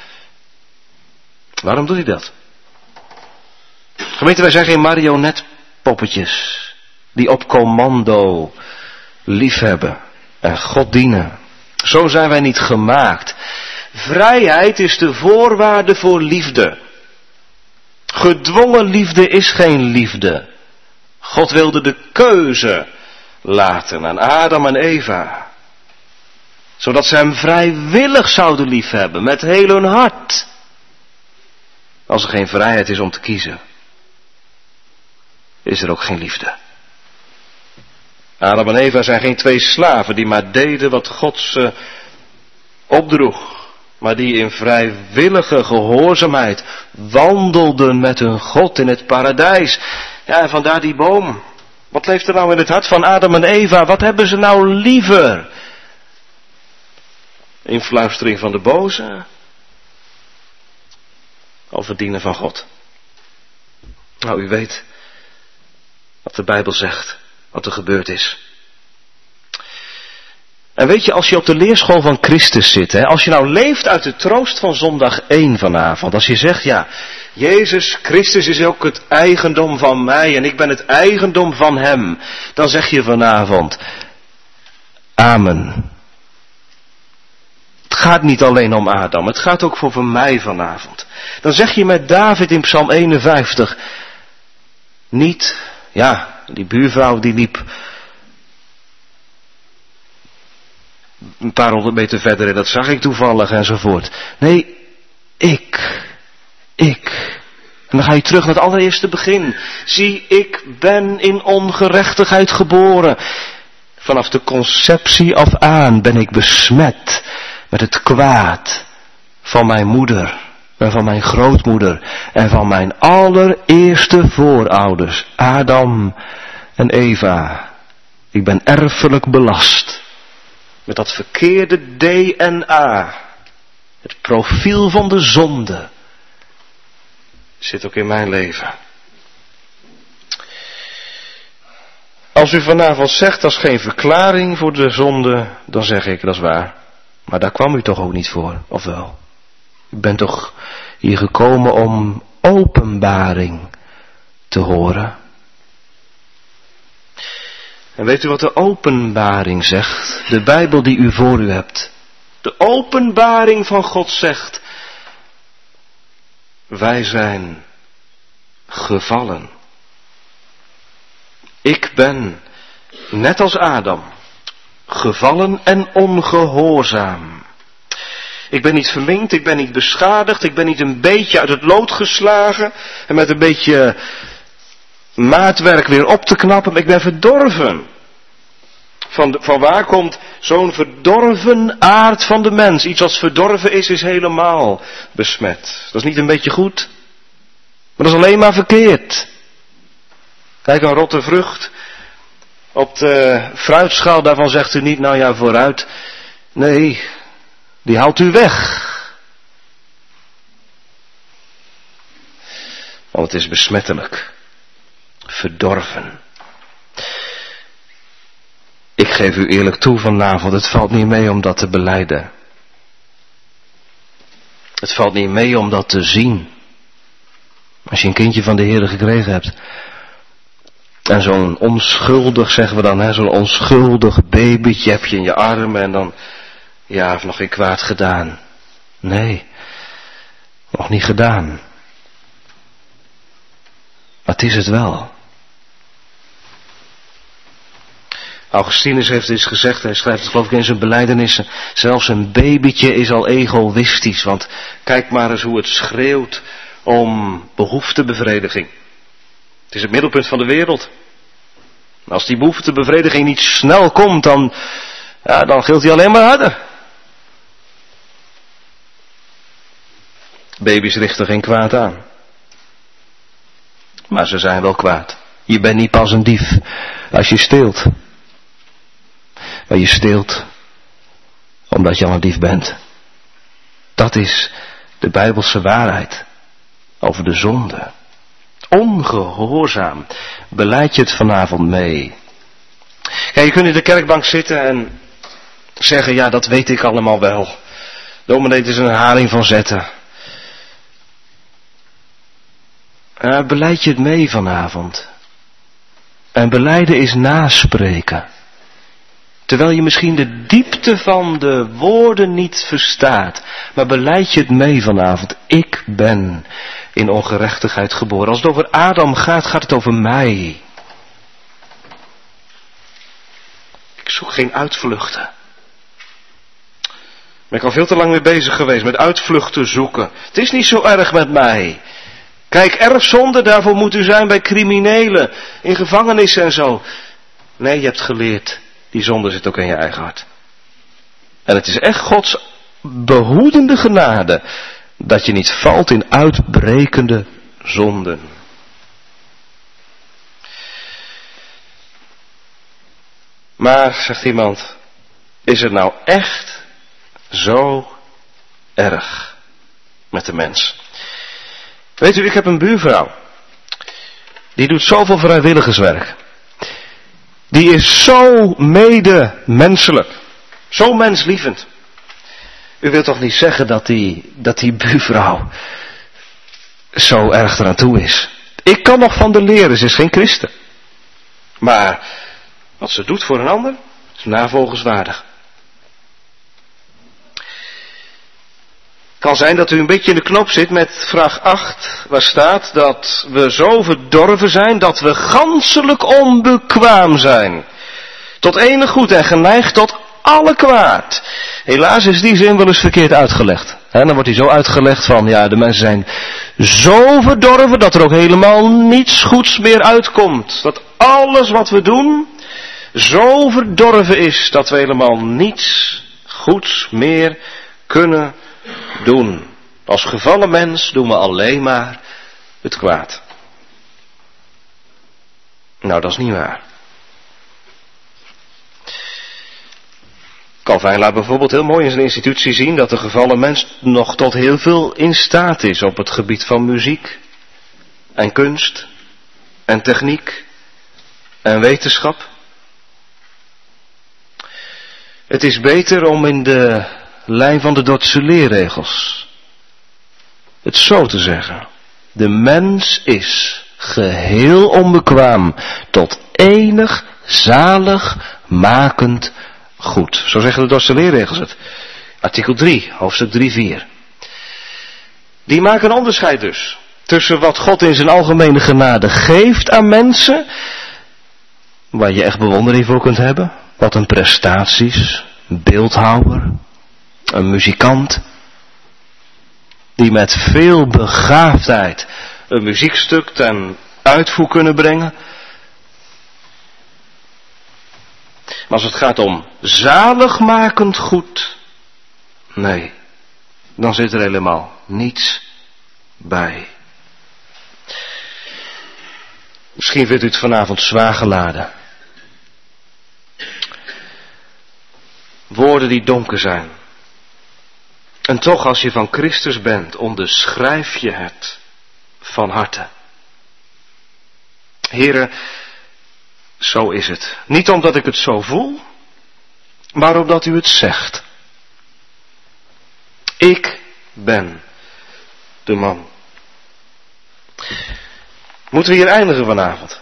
Waarom doet hij dat? Gemeente, wij zijn geen marionetpoppetjes die op commando liefhebben en God dienen. Zo zijn wij niet gemaakt. Vrijheid is de voorwaarde voor liefde. Gedwongen liefde is geen liefde. God wilde de keuze laten aan Adam en Eva. Zodat ze hem vrijwillig zouden liefhebben, met heel hun hart. Als er geen vrijheid is om te kiezen, is er ook geen liefde. Adam en Eva zijn geen twee slaven die maar deden wat God ze opdroeg. Maar die in vrijwillige gehoorzaamheid wandelden met hun God in het paradijs. Ja, en vandaar die boom. Wat leeft er nou in het hart van Adam en Eva? Wat hebben ze nou liever? Influistering van de boze? Of het dienen van God? Nou, u weet wat de Bijbel zegt, wat er gebeurd is. En weet je, als je op de leerschool van Christus zit, hè, als je nou leeft uit de troost van zondag één vanavond, als je zegt, ja, Jezus Christus is ook het eigendom van mij en ik ben het eigendom van hem, dan zeg je vanavond, amen. Het gaat niet alleen om Adam, het gaat ook voor mij vanavond. Dan zeg je met David in Psalm eenenvijftig, niet, ja, die buurvrouw die liep een paar honderd meter verder en dat zag ik toevallig enzovoort. Nee, ik, ik. En dan ga je terug naar het allereerste begin. Zie, ik ben in ongerechtigheid geboren. Vanaf de conceptie af aan ben ik besmet met het kwaad van mijn moeder. en van mijn grootmoeder en van mijn allereerste voorouders, Adam en Eva. Ik ben erfelijk belast met dat verkeerde D N A. Het profiel van de zonde zit ook in mijn leven. Als u vanavond zegt, dat is geen verklaring voor de zonde, dan zeg ik, dat is waar. Maar daar kwam u toch ook niet voor, of wel? U bent toch hier gekomen om openbaring te horen? En weet u wat de openbaring zegt? De Bijbel die u voor u hebt. De openbaring van God zegt: wij zijn gevallen. Ik ben, net als Adam, gevallen en ongehoorzaam. Ik ben niet verminkt, ik ben niet beschadigd, ik ben niet een beetje uit het lood geslagen en met een beetje maatwerk weer op te knappen, maar ik ben verdorven. Van, de, van waar komt zo'n verdorven aard van de mens? Iets wat verdorven is, is helemaal besmet. Dat is niet een beetje goed, maar dat is alleen maar verkeerd. Kijk, een rotte vrucht op de fruitschaal, daarvan zegt u niet, nou ja, vooruit. Nee, die haalt u weg. Want het is besmettelijk. Verdorven. Ik geef u eerlijk toe vanavond, het valt niet mee om dat te belijden. Het valt niet mee om dat te zien. Als je een kindje van de Heere gekregen hebt. En zo'n onschuldig, zeggen we dan, hè, zo'n onschuldig babytje heb je in je armen en dan, ja, heeft nog geen kwaad gedaan. Nee, nog niet gedaan. Maar het is het wel. Augustinus heeft eens gezegd, hij schrijft het geloof ik in zijn belijdenissen, zelfs een babytje is al egoïstisch, want kijk maar eens hoe het schreeuwt om behoeftebevrediging. Het is het middelpunt van de wereld. Als die behoeftebevrediging niet snel komt, dan, ja, dan gilt hij alleen maar harder. Baby's richten geen kwaad aan. Maar ze zijn wel kwaad. Je bent niet pas een dief als je steelt. Maar je steelt omdat je al een dief bent. Dat is de Bijbelse waarheid over de zonde. Ongehoorzaam. Belijd je het vanavond mee? Kijk, je kunt in de kerkbank zitten en zeggen, ja, dat weet ik allemaal wel. Dominee, het is een herhaling van zetten. Uh, belijd je het mee vanavond? En belijden is naspreken. Terwijl je misschien de diepte van de woorden niet verstaat. Maar belijd je het mee vanavond? Ik ben in ongerechtigheid geboren. Als het over Adam gaat, gaat het over mij. Ik zoek geen uitvluchten. Ik ben al veel te lang mee bezig geweest met uitvluchten zoeken. Het is niet zo erg met mij. Kijk, erfzonde, daarvoor moet u zijn bij criminelen, in gevangenissen en zo. Nee, je hebt geleerd, die zonde zit ook in je eigen hart. En het is echt Gods behoedende genade dat je niet valt in uitbrekende zonden. Maar, zegt iemand, is het nou echt zo erg met de mens? Weet u, ik heb een buurvrouw. Die doet zoveel vrijwilligerswerk. Die is zo medemenselijk. Zo menslievend. U wilt toch niet zeggen dat die, dat die buurvrouw zo erg eraan toe is? Ik kan nog van de leren, ze is geen christen. Maar wat ze doet voor een ander, is navolgenswaardig. Het kan zijn dat u een beetje in de knop zit met vraag acht, waar staat dat we zo verdorven zijn dat we ganselijk onbekwaam zijn. Tot enig goed en geneigd tot alle kwaad. Helaas is die zin wel eens verkeerd uitgelegd. He, dan wordt hij zo uitgelegd van, ja, de mensen zijn zo verdorven dat er ook helemaal niets goeds meer uitkomt. Dat alles wat we doen zo verdorven is dat we helemaal niets goeds meer kunnen doen. Als gevallen mens doen we alleen maar het kwaad. Nou, dat is niet waar. Calvijn laat bijvoorbeeld heel mooi in zijn institutie zien dat de gevallen mens nog tot heel veel in staat is op het gebied van muziek en kunst en techniek en wetenschap. Het is beter om in de lijn van de Dordtse leerregels het zo te zeggen. De mens is geheel onbekwaam tot enig zaligmakend goed. Zo zeggen de Dordtse leerregels het. Artikel drie, hoofdstuk drie, vier. Die maken een onderscheid dus tussen wat God in zijn algemene genade geeft aan mensen, waar je echt bewondering voor kunt hebben. Wat een prestaties, een beeldhouwer, een muzikant, die met veel begaafdheid een muziekstuk ten uitvoer kunnen brengen. Maar als het gaat om zaligmakend goed, nee, dan zit er helemaal niets bij. Misschien vindt u het vanavond zwaar geladen. Woorden die donker zijn. En toch, als je van Christus bent, onderschrijf je het van harte. Heren, zo is het. Niet omdat ik het zo voel, maar omdat u het zegt. Ik ben de man. Moeten we hier eindigen vanavond?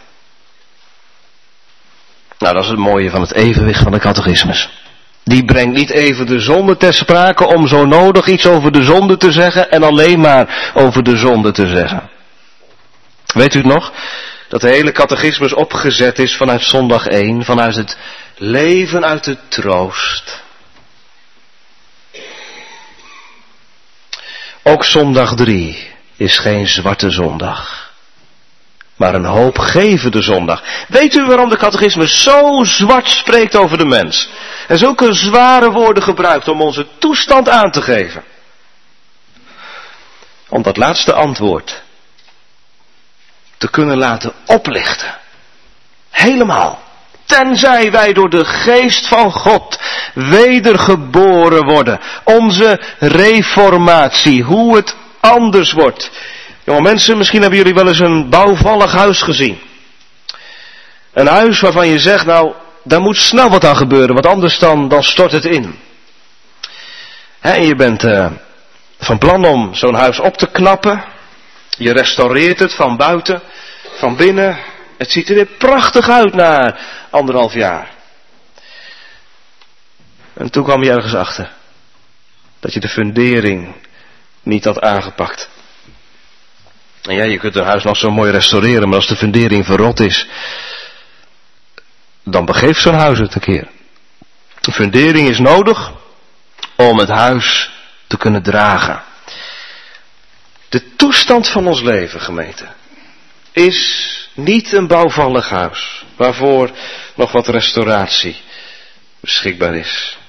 Nou, dat is het mooie van het evenwicht van de catechismus. Die brengt niet even de zonde ter sprake om zo nodig iets over de zonde te zeggen en alleen maar over de zonde te zeggen. Weet u het nog? Dat de hele catechismus opgezet is vanuit zondag één, vanuit het leven uit de troost. Ook zondag drie is geen zwarte zondag, maar een hoopgevende zondag. Weet u waarom de catechismus zo zwart spreekt over de mens? En zulke zware woorden gebruikt om onze toestand aan te geven? Om dat laatste antwoord te kunnen laten oplichten. Helemaal. Tenzij wij door de geest van God wedergeboren worden. Onze reformatie. Hoe het anders wordt. Jonge mensen, misschien hebben jullie wel eens een bouwvallig huis gezien. Een huis waarvan je zegt, nou, daar moet snel wat aan gebeuren, want anders dan, dan stort het in. He, en je bent uh, van plan om zo'n huis op te knappen. Je restaureert het van buiten, van binnen. Het ziet er weer prachtig uit na anderhalf jaar. En toen kwam je ergens achter dat je de fundering niet had aangepakt. En ja, je kunt een huis nog zo mooi restaureren, maar als de fundering verrot is, dan begeeft zo'n huis het een keer. De fundering is nodig om het huis te kunnen dragen. De toestand van ons leven, gemeente, is niet een bouwvallig huis, waarvoor nog wat restauratie beschikbaar is.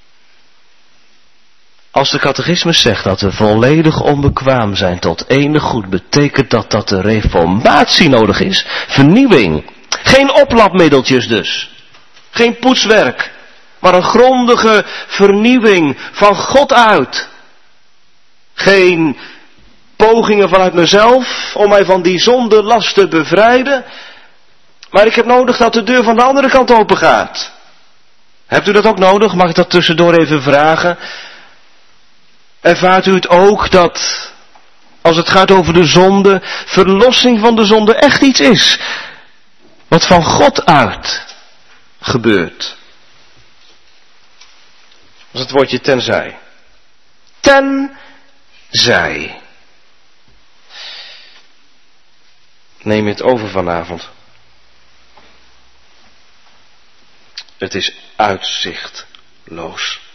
Als de catechismus zegt dat we volledig onbekwaam zijn tot enig goed, betekent dat dat de reformatie nodig is. Vernieuwing. Geen oplapmiddeltjes dus. Geen poetswerk. Maar een grondige vernieuwing van God uit. Geen pogingen vanuit mezelf om mij van die zonde last te bevrijden. Maar ik heb nodig dat de deur van de andere kant open gaat. Hebt u dat ook nodig? Mag ik dat tussendoor even vragen? Ervaart u het ook dat, als het gaat over de zonde, verlossing van de zonde echt iets is wat van God uit gebeurt? Dat is het woordje tenzij. Tenzij. Neem je het over vanavond. Het is uitzichtloos.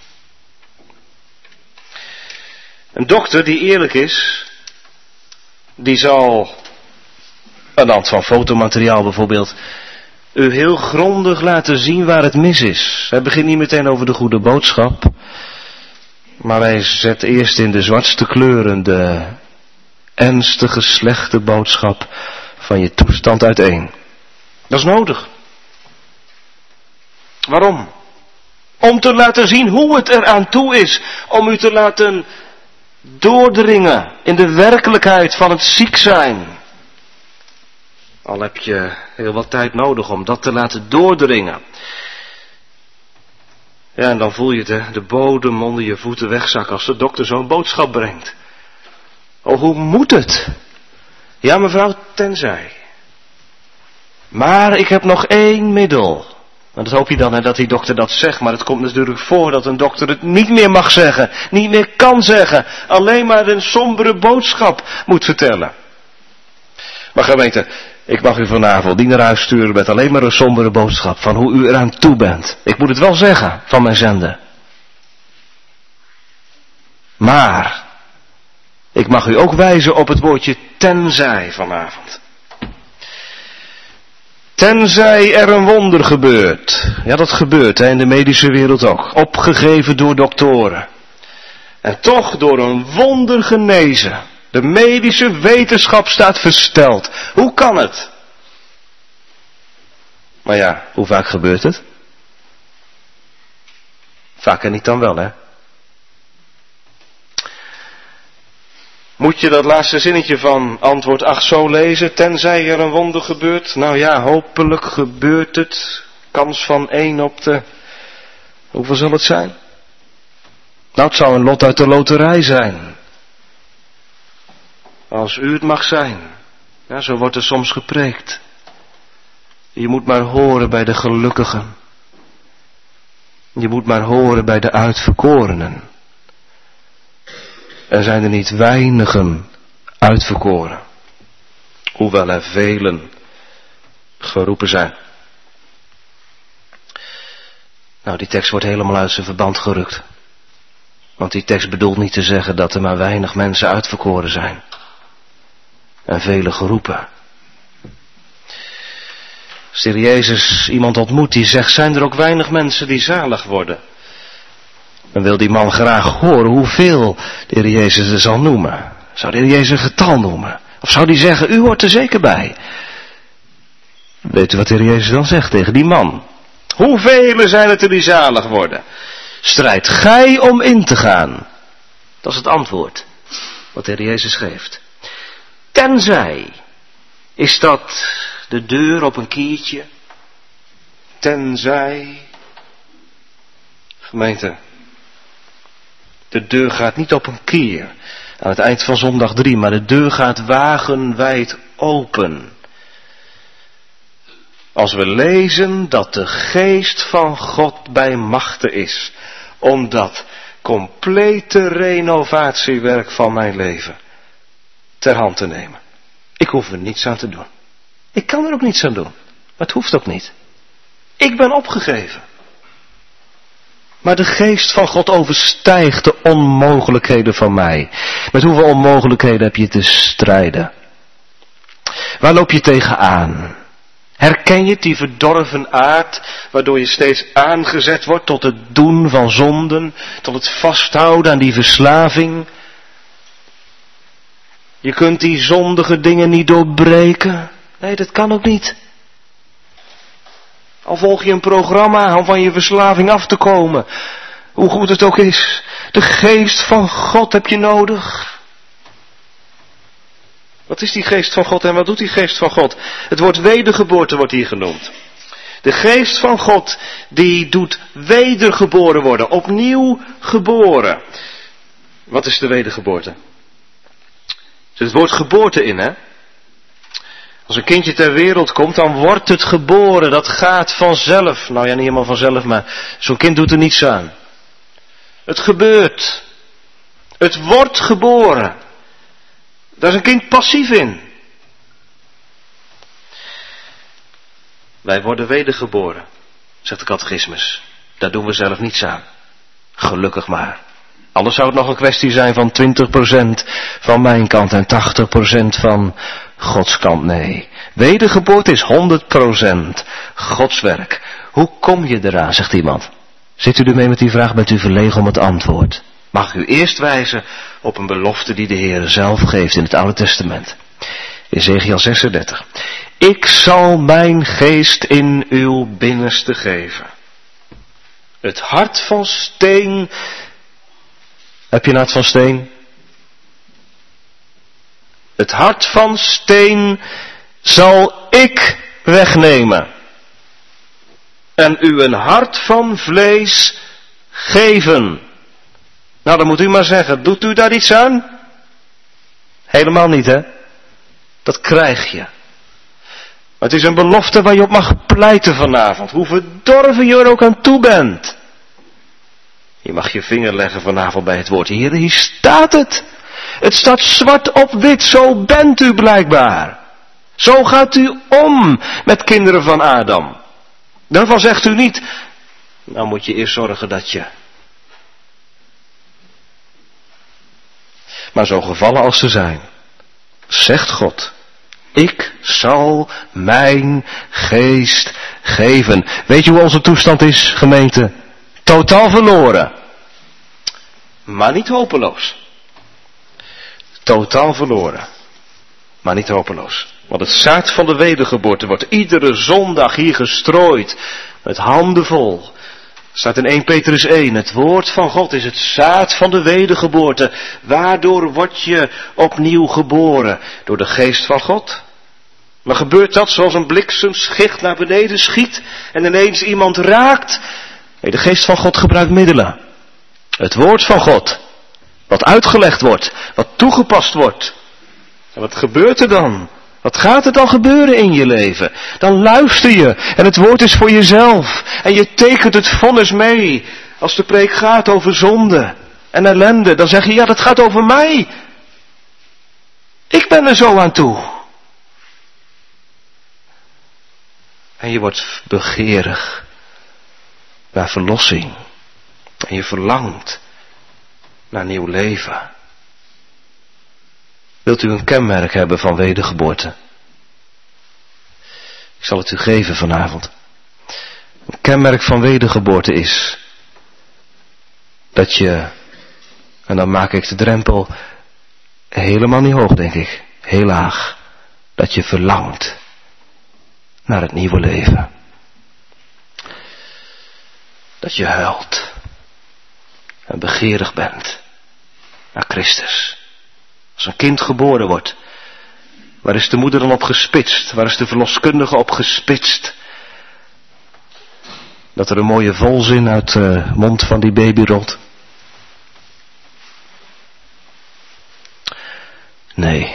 Een dokter die eerlijk is, die zal, aan de hand van fotomateriaal bijvoorbeeld, u heel grondig laten zien waar het mis is. Hij begint niet meteen over de goede boodschap, Maar hij zet eerst in de zwartste kleuren de ernstige, slechte boodschap van je toestand uiteen. Dat is nodig. Waarom? Om te laten zien hoe het eraan toe is. Om u te laten doordringen in de werkelijkheid van het ziek zijn. Al heb je heel wat tijd nodig om dat te laten doordringen. Ja, en dan voel je de, de bodem onder je voeten wegzakken als de dokter zo'n boodschap brengt. Oh, hoe moet het? Ja, mevrouw, tenzij. Maar ik heb nog één middel. En dat hoop je dan, hè, dat die dokter dat zegt. Maar het komt natuurlijk voor dat een dokter het niet meer mag zeggen. Niet meer kan zeggen. Alleen maar een sombere boodschap moet vertellen. Maar gemeente, ik mag u vanavond niet naar huis sturen met alleen maar een sombere boodschap van hoe u eraan toe bent. Ik moet het wel zeggen van mijn zender. Maar ik mag u ook wijzen op het woordje tenzij vanavond. Tenzij er een wonder gebeurt. Ja, dat gebeurt hè, in de medische wereld ook. Opgegeven door doktoren. En toch door een wonder genezen. De medische wetenschap staat versteld. Hoe kan het? Maar ja, hoe vaak gebeurt het? Vaker niet dan wel, hè? Moet je dat laatste zinnetje van antwoord acht zo lezen? Tenzij er een wonder gebeurt. Nou ja, hopelijk gebeurt het. Kans van één op de... Hoeveel zal het zijn? Nou, het zou een lot uit de loterij zijn. Als u het mag zijn. Ja, zo wordt er soms gepreekt. Je moet maar horen bij de gelukkigen. Je moet maar horen bij de uitverkorenen. Er zijn er niet weinigen uitverkoren. Hoewel er velen geroepen zijn. Nou, die tekst wordt helemaal uit zijn verband gerukt. Want die tekst bedoelt niet te zeggen dat er maar weinig mensen uitverkoren zijn. En velen geroepen. Als de Heer Jezus iemand ontmoet die zegt, zijn er ook weinig mensen die zalig worden? Dan wil die man graag horen hoeveel de Heer Jezus er zal noemen. Zou de Heer Jezus een getal noemen? Of zou die zeggen, u hoort er zeker bij? Weet u wat de Heer Jezus dan zegt tegen die man? Hoeveel zijn het er die zalig worden? Strijd gij om in te gaan? Dat is het antwoord wat de Heer Jezus geeft. Tenzij, is dat de deur op een kiertje? Tenzij, gemeente, de deur gaat niet op een kier aan het eind van zondag drie, maar de deur gaat wagenwijd open. Als we lezen dat de geest van God bij machte is om dat complete renovatiewerk van mijn leven ter hand te nemen. Ik hoef er niets aan te doen. Ik kan er ook niets aan doen. Maar het hoeft ook niet. Ik ben opgegeven. Maar de geest van God overstijgt de onmogelijkheden van mij. Met hoeveel onmogelijkheden heb je te strijden? Waar loop je tegenaan? Herken je die verdorven aard, waardoor je steeds aangezet wordt tot het doen van zonden, tot het vasthouden aan die verslaving? Je kunt die zondige dingen niet doorbreken. Nee, dat kan ook niet. Al volg je een programma om van je verslaving af te komen. Hoe goed het ook is. De geest van God heb je nodig. Wat is die geest van God en wat doet die geest van God? Het woord wedergeboorte wordt hier genoemd. De geest van God die doet wedergeboren worden. Opnieuw geboren. Wat is de wedergeboorte? Er zit het woord geboorte in, hè? Als een kindje ter wereld komt, dan wordt het geboren. Dat gaat vanzelf. Nou ja, niet helemaal vanzelf, maar zo'n kind doet er niets aan. Het gebeurt. Het wordt geboren. Daar is een kind passief in. Wij worden wedergeboren, zegt de catechismus. Daar doen we zelf niets aan. Gelukkig maar. Anders zou het nog een kwestie zijn van twintig procent van mijn kant en tachtig procent van Gods kant. Nee, wedergeboorte is honderd procent Gods werk. Hoe kom je eraan, zegt iemand. Zit u ermee met die vraag, bent u verlegen om het antwoord? mag ik u eerst wijzen op een belofte die de Heer zelf geeft in het Oude Testament. Ezechiel zesendertig. Ik zal mijn geest in uw binnenste geven. Het hart van steen. Heb je een hart van steen? Het hart van steen zal ik wegnemen. En u een hart van vlees geven. Nou, dan moet u maar zeggen, doet u daar iets aan? Helemaal niet, hè? Dat krijg je. Maar het is een belofte waar je op mag pleiten vanavond. Hoe verdorven je er ook aan toe bent. Je mag je vinger leggen vanavond bij het woord. Heer, hier staat het. Het staat zwart op wit. Zo bent u blijkbaar. Zo gaat u om met kinderen van Adam. Daarvan zegt u niet, nou moet je eerst zorgen dat je. Maar zo gevallen als ze zijn, zegt God, ik zal mijn geest geven. Weet je hoe onze toestand is, gemeente? Totaal verloren. Maar niet hopeloos. Totaal verloren. Maar niet hopeloos. Want het zaad van de wedergeboorte wordt iedere zondag hier gestrooid. Met handen vol. Staat in eerste Petrus één. Het woord van God is het zaad van de wedergeboorte. Waardoor word je opnieuw geboren? Door de geest van God. Maar gebeurt dat zoals een bliksemschicht naar beneden schiet en ineens iemand raakt? Nee, de geest van God gebruikt middelen. Het woord van God. Wat uitgelegd wordt. Wat toegepast wordt. En wat gebeurt er dan? Wat gaat er dan gebeuren in je leven? Dan luister je en het woord is voor jezelf. En je tekent het vonnis mee. Als de preek gaat over zonde en ellende, dan zeg je, ja, dat gaat over mij. Ik ben er zo aan toe. En je wordt begeerig naar verlossing. En je verlangt naar nieuw leven. Wilt u een kenmerk hebben van wedergeboorte? Ik zal het u geven vanavond. Een kenmerk van wedergeboorte is dat je, en dan maak ik de drempel helemaal niet hoog, denk ik, heel laag, dat je verlangt naar het nieuwe leven. Dat je huilt en begeerig bent naar Christus. Als een kind geboren wordt, waar is de moeder dan op gespitst? Waar is de verloskundige op gespitst? Dat er een mooie volzin uit de mond van die baby rolt? Nee.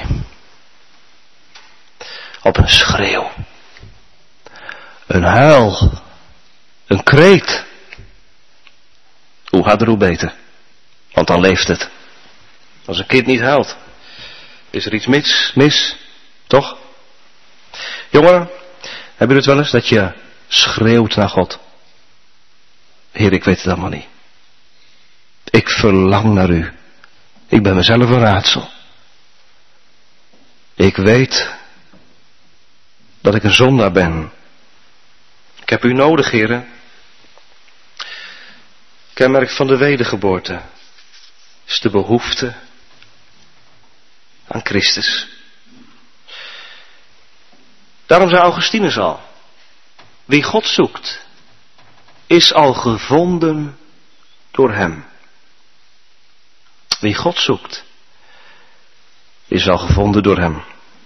Op een schreeuw. Een huil. Een kreet. Hoe harder hoe beter. Want dan leeft het. Als een kind niet huilt, is er iets mis, mis, toch? Jongeren, hebben jullie het wel eens dat je schreeuwt naar God? Heer, ik weet het allemaal niet. Ik verlang naar u. Ik ben mezelf een raadsel. Ik weet dat ik een zondaar ben. Ik heb u nodig, heren. Kenmerk van de wedergeboorte is de behoefte aan Christus. Daarom zei Augustinus al, wie God zoekt, is al gevonden door hem. Wie God zoekt, is al gevonden door hem.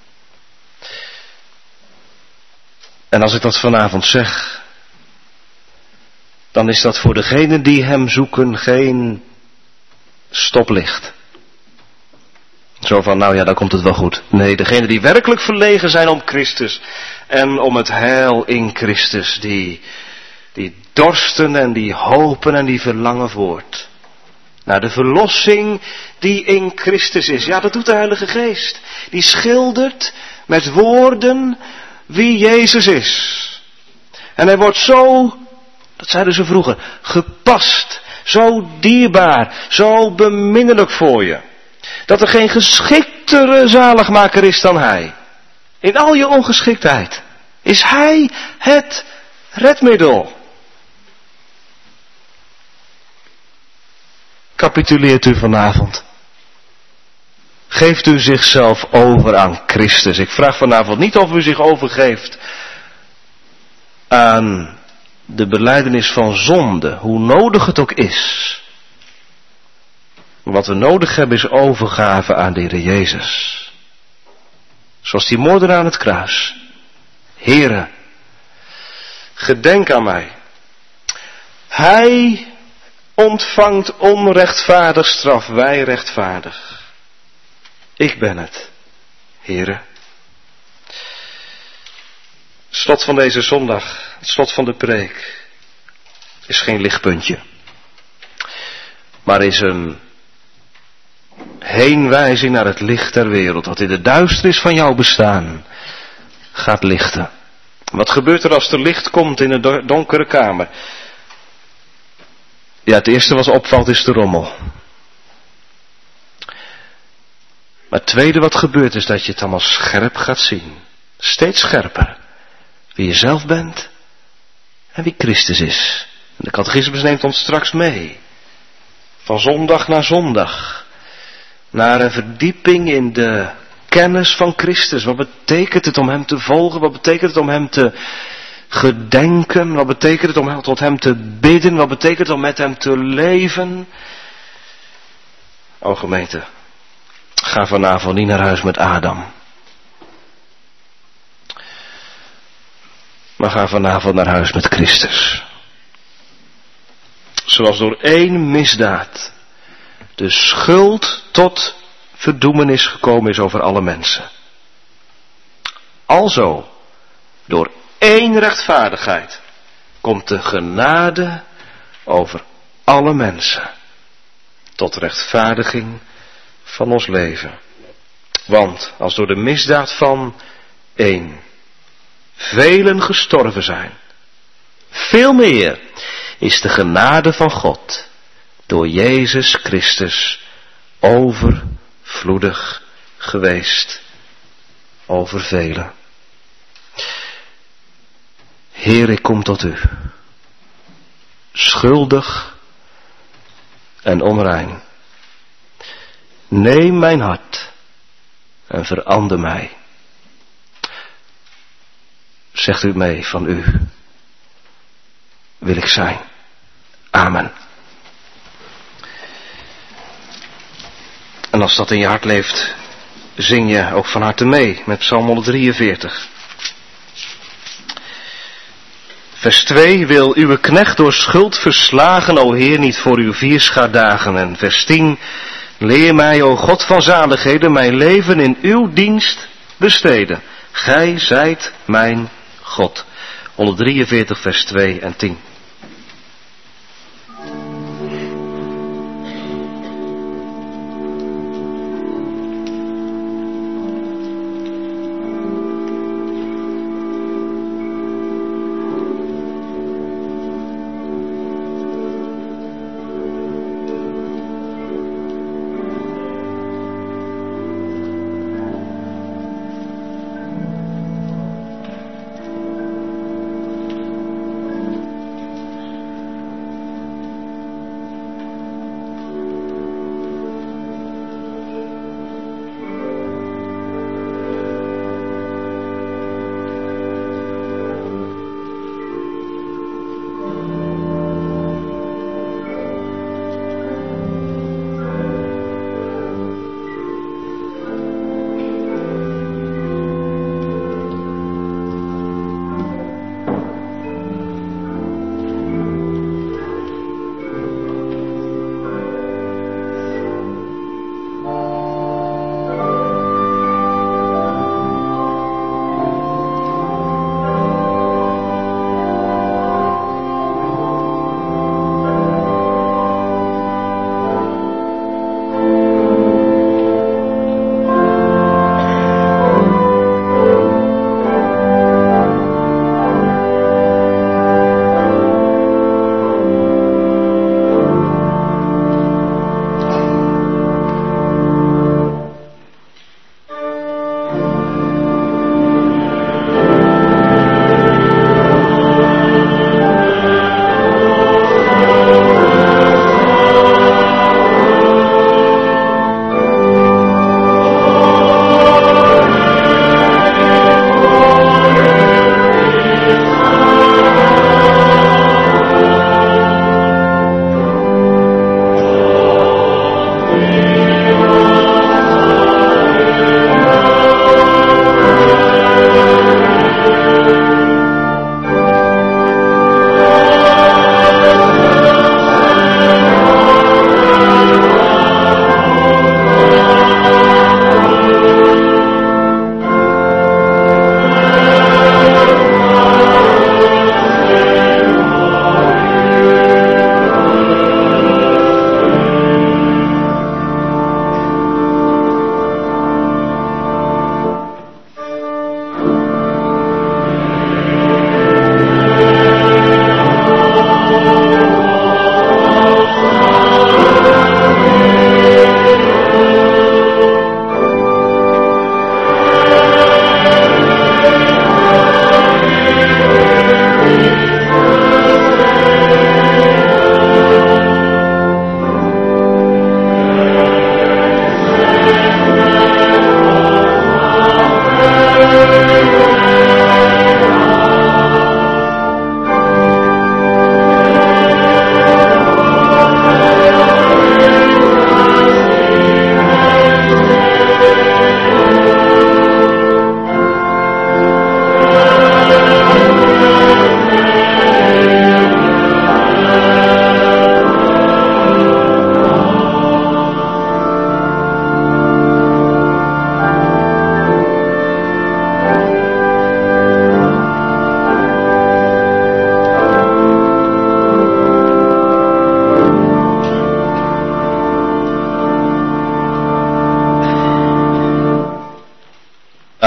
En als ik dat vanavond zeg, dan is dat voor degenen die hem zoeken geen stoplicht. Zo van, nou ja, dan komt het wel goed. Nee, degenen die werkelijk verlegen zijn om Christus en om het heil in Christus, die, die dorsten en die hopen en die verlangen voort. Naar de verlossing die in Christus is. Ja, dat doet de Heilige Geest. Die schildert met woorden wie Jezus is. En hij wordt zo, dat zeiden ze vroeger, gepast, zo dierbaar, zo beminnelijk voor je. Dat er geen geschiktere zaligmaker is dan hij. In al je ongeschiktheid is hij het redmiddel. capituleert u vanavond? Geeft u zichzelf over aan Christus? Ik vraag vanavond niet of u zich overgeeft aan de belijdenis van zonde, hoe nodig het ook is. Wat we nodig hebben is overgave aan de Heer Jezus. Zoals die moordenaar aan het kruis. Heere, gedenk aan mij. Hij ontvangt onrechtvaardig straf, wij rechtvaardig. Ik ben het, Heere. Het slot van deze zondag, het slot van de preek, is geen lichtpuntje. Maar is een heenwijzing naar het licht der wereld, wat in de duisternis van jouw bestaan gaat lichten. Wat gebeurt er als er licht komt in een donkere kamer? Ja, het eerste wat opvalt is de rommel. Maar het tweede wat gebeurt is dat je het allemaal scherp gaat zien. Steeds scherper. Wie je zelf bent en wie Christus is. En de catechismus neemt ons straks mee. Van zondag naar zondag. Naar een verdieping in de kennis van Christus. Wat betekent het om hem te volgen? Wat betekent het om hem te gedenken? Wat betekent het om tot hem te bidden? Wat betekent het om met hem te leven? O gemeente, ga vanavond niet naar huis met Adam. Maar ga vanavond naar huis met Christus. Zoals door één misdaad de schuld tot verdoemenis gekomen is over alle mensen. Alzo, door één rechtvaardigheid komt de genade over alle mensen. Tot rechtvaardiging van ons leven. Want als door de misdaad van één velen gestorven zijn, veel meer is de genade van God door Jezus Christus overvloedig geweest over velen. Heer, ik kom tot u, schuldig en onrein. Neem mijn hart en verander mij. Zegt u mee, van u wil ik zijn. Amen. En als dat in je hart leeft, zing je ook van harte mee met Psalm honderddrieënveertig. Vers twee, wil uw knecht door schuld verslagen, o Heer, niet voor uw vierschaardagen. En vers tien, leer mij, o God van zaligheden, mijn leven in uw dienst besteden. Gij zijt mijn God. honderddrieënveertig vers twee en tien.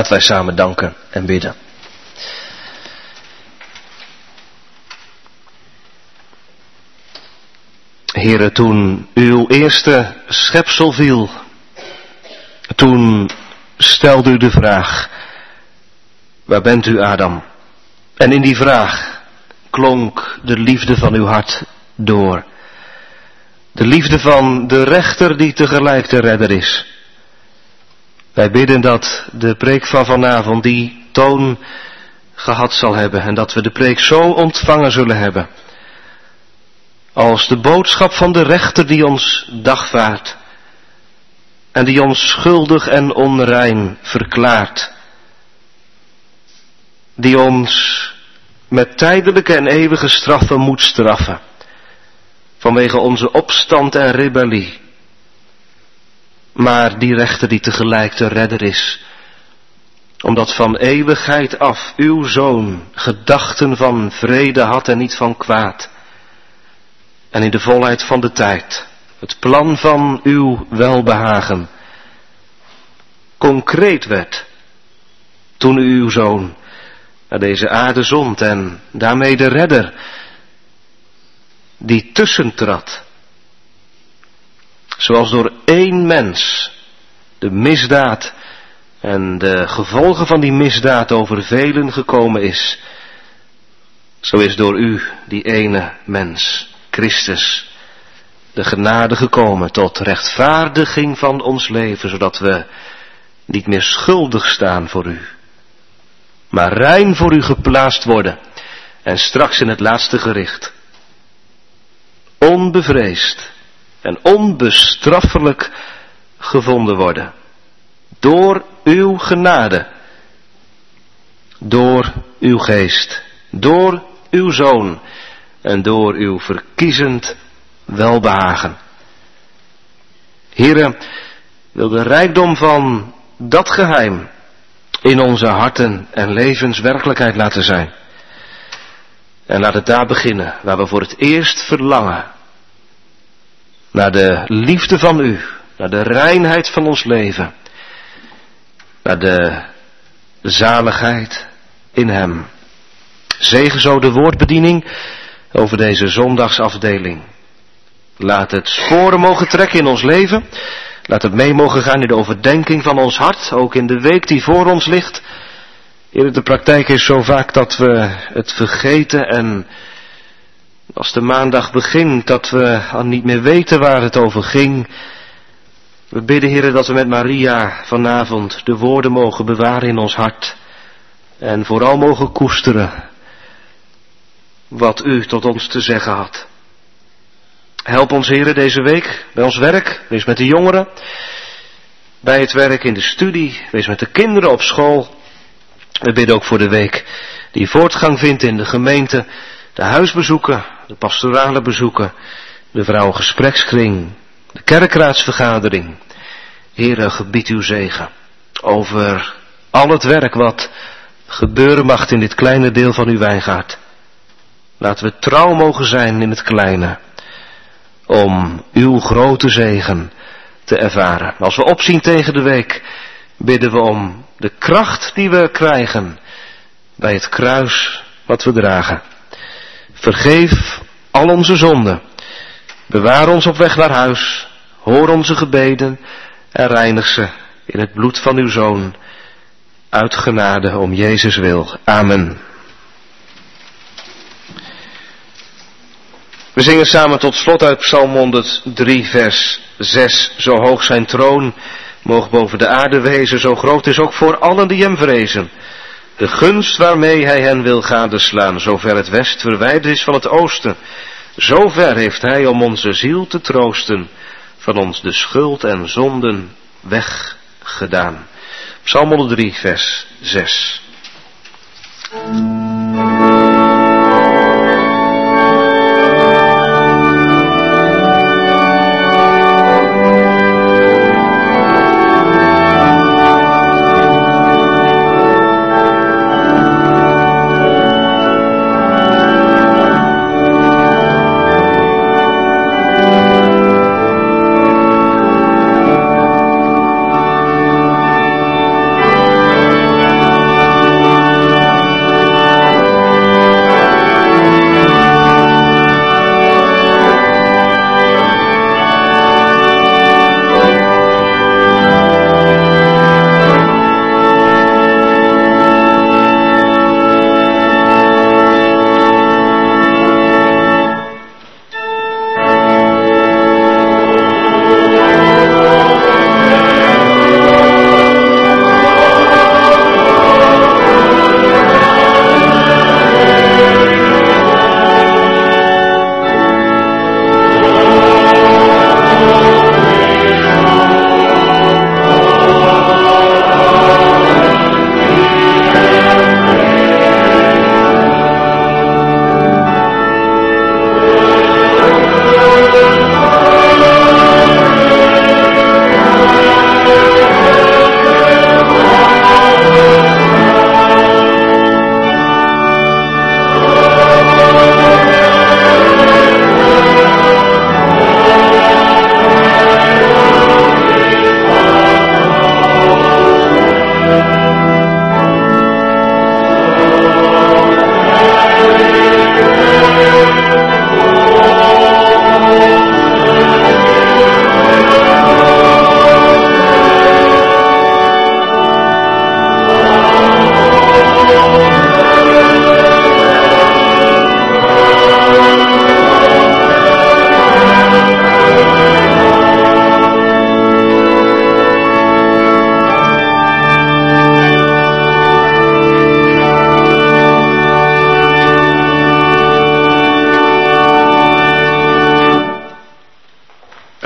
Laten wij samen danken en bidden. Heere, toen uw eerste schepsel viel, toen stelde u de vraag, waar bent u, Adam? En in die vraag klonk de liefde van uw hart door. De liefde van de rechter die tegelijk de redder is. Wij bidden dat de preek van vanavond die toon gehad zal hebben en dat we de preek zo ontvangen zullen hebben. Als de boodschap van de rechter die ons dagvaardt en die ons schuldig en onrein verklaart. Die ons met tijdelijke en eeuwige straffen moet straffen. Vanwege onze opstand en rebellie. Maar die rechter die tegelijk de redder is. Omdat van eeuwigheid af uw zoon gedachten van vrede had en niet van kwaad. En in de volheid van de tijd het plan van uw welbehagen concreet werd. Toen u uw zoon naar deze aarde zond en daarmee de redder die tussentrad. Zoals door één mens de misdaad en de gevolgen van die misdaad over velen gekomen is. Zo is door u, die ene mens, Christus, de genade gekomen tot rechtvaardiging van ons leven, zodat we niet meer schuldig staan voor u, maar rein voor u geplaatst worden en straks in het laatste gericht onbevreesd en onbestraffelijk gevonden worden. Door uw genade, door uw geest, door uw zoon en door uw verkiezend welbehagen. Heere, wil de rijkdom van dat geheim in onze harten en levens werkelijkheid laten zijn. En laat het daar beginnen, waar we voor het eerst verlangen. Naar de liefde van u, naar de reinheid van ons leven. Naar de zaligheid in hem. Zegen zo de woordbediening over deze zondagsafdeling. Laat het sporen mogen trekken in ons leven. Laat het mee mogen gaan in de overdenking van ons hart, ook in de week die voor ons ligt. Heer, de praktijk is zo vaak dat we het vergeten en als de maandag begint dat we al niet meer weten waar het over ging. We bidden, Heer, dat we met Maria vanavond de woorden mogen bewaren in ons hart en vooral mogen koesteren wat u tot ons te zeggen had. Help ons, Heer, deze week bij ons werk, wees met de jongeren, bij het werk in de studie, wees met de kinderen op school. We bidden ook voor de week die voortgang vindt in de gemeente, de huisbezoeken, de pastorale bezoeken, de vrouwengesprekskring, de kerkraadsvergadering. Heere, gebied uw zegen over al het werk wat gebeuren mag in dit kleine deel van uw wijngaard. Laten we trouw mogen zijn in het kleine, om uw grote zegen te ervaren. Als we opzien tegen de week, bidden we om de kracht die we krijgen bij het kruis wat we dragen. Vergeef al onze zonden. Bewaar ons op weg naar huis. Hoor onze gebeden en reinig ze in het bloed van uw Zoon. Uit genade om Jezus wil. Amen. We zingen samen tot slot uit Psalm honderddrie vers zes. Zo hoog zijn troon moog boven de aarde wezen, zo groot is ook voor allen die hem vrezen. De gunst waarmee hij hen wil gadeslaan, zover het west verwijderd is van het oosten. Zover heeft hij om onze ziel te troosten, van ons de schuld en zonden weggedaan. Psalm honderddrie vers zes. Thank you.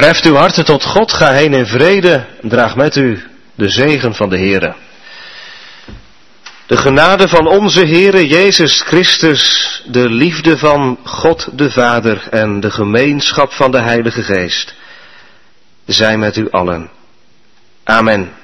Verheft uw harten tot God, ga heen in vrede, draag met u de zegen van de Heere. De genade van onze Heere Jezus Christus, de liefde van God de Vader en de gemeenschap van de Heilige Geest, zij met u allen. Amen.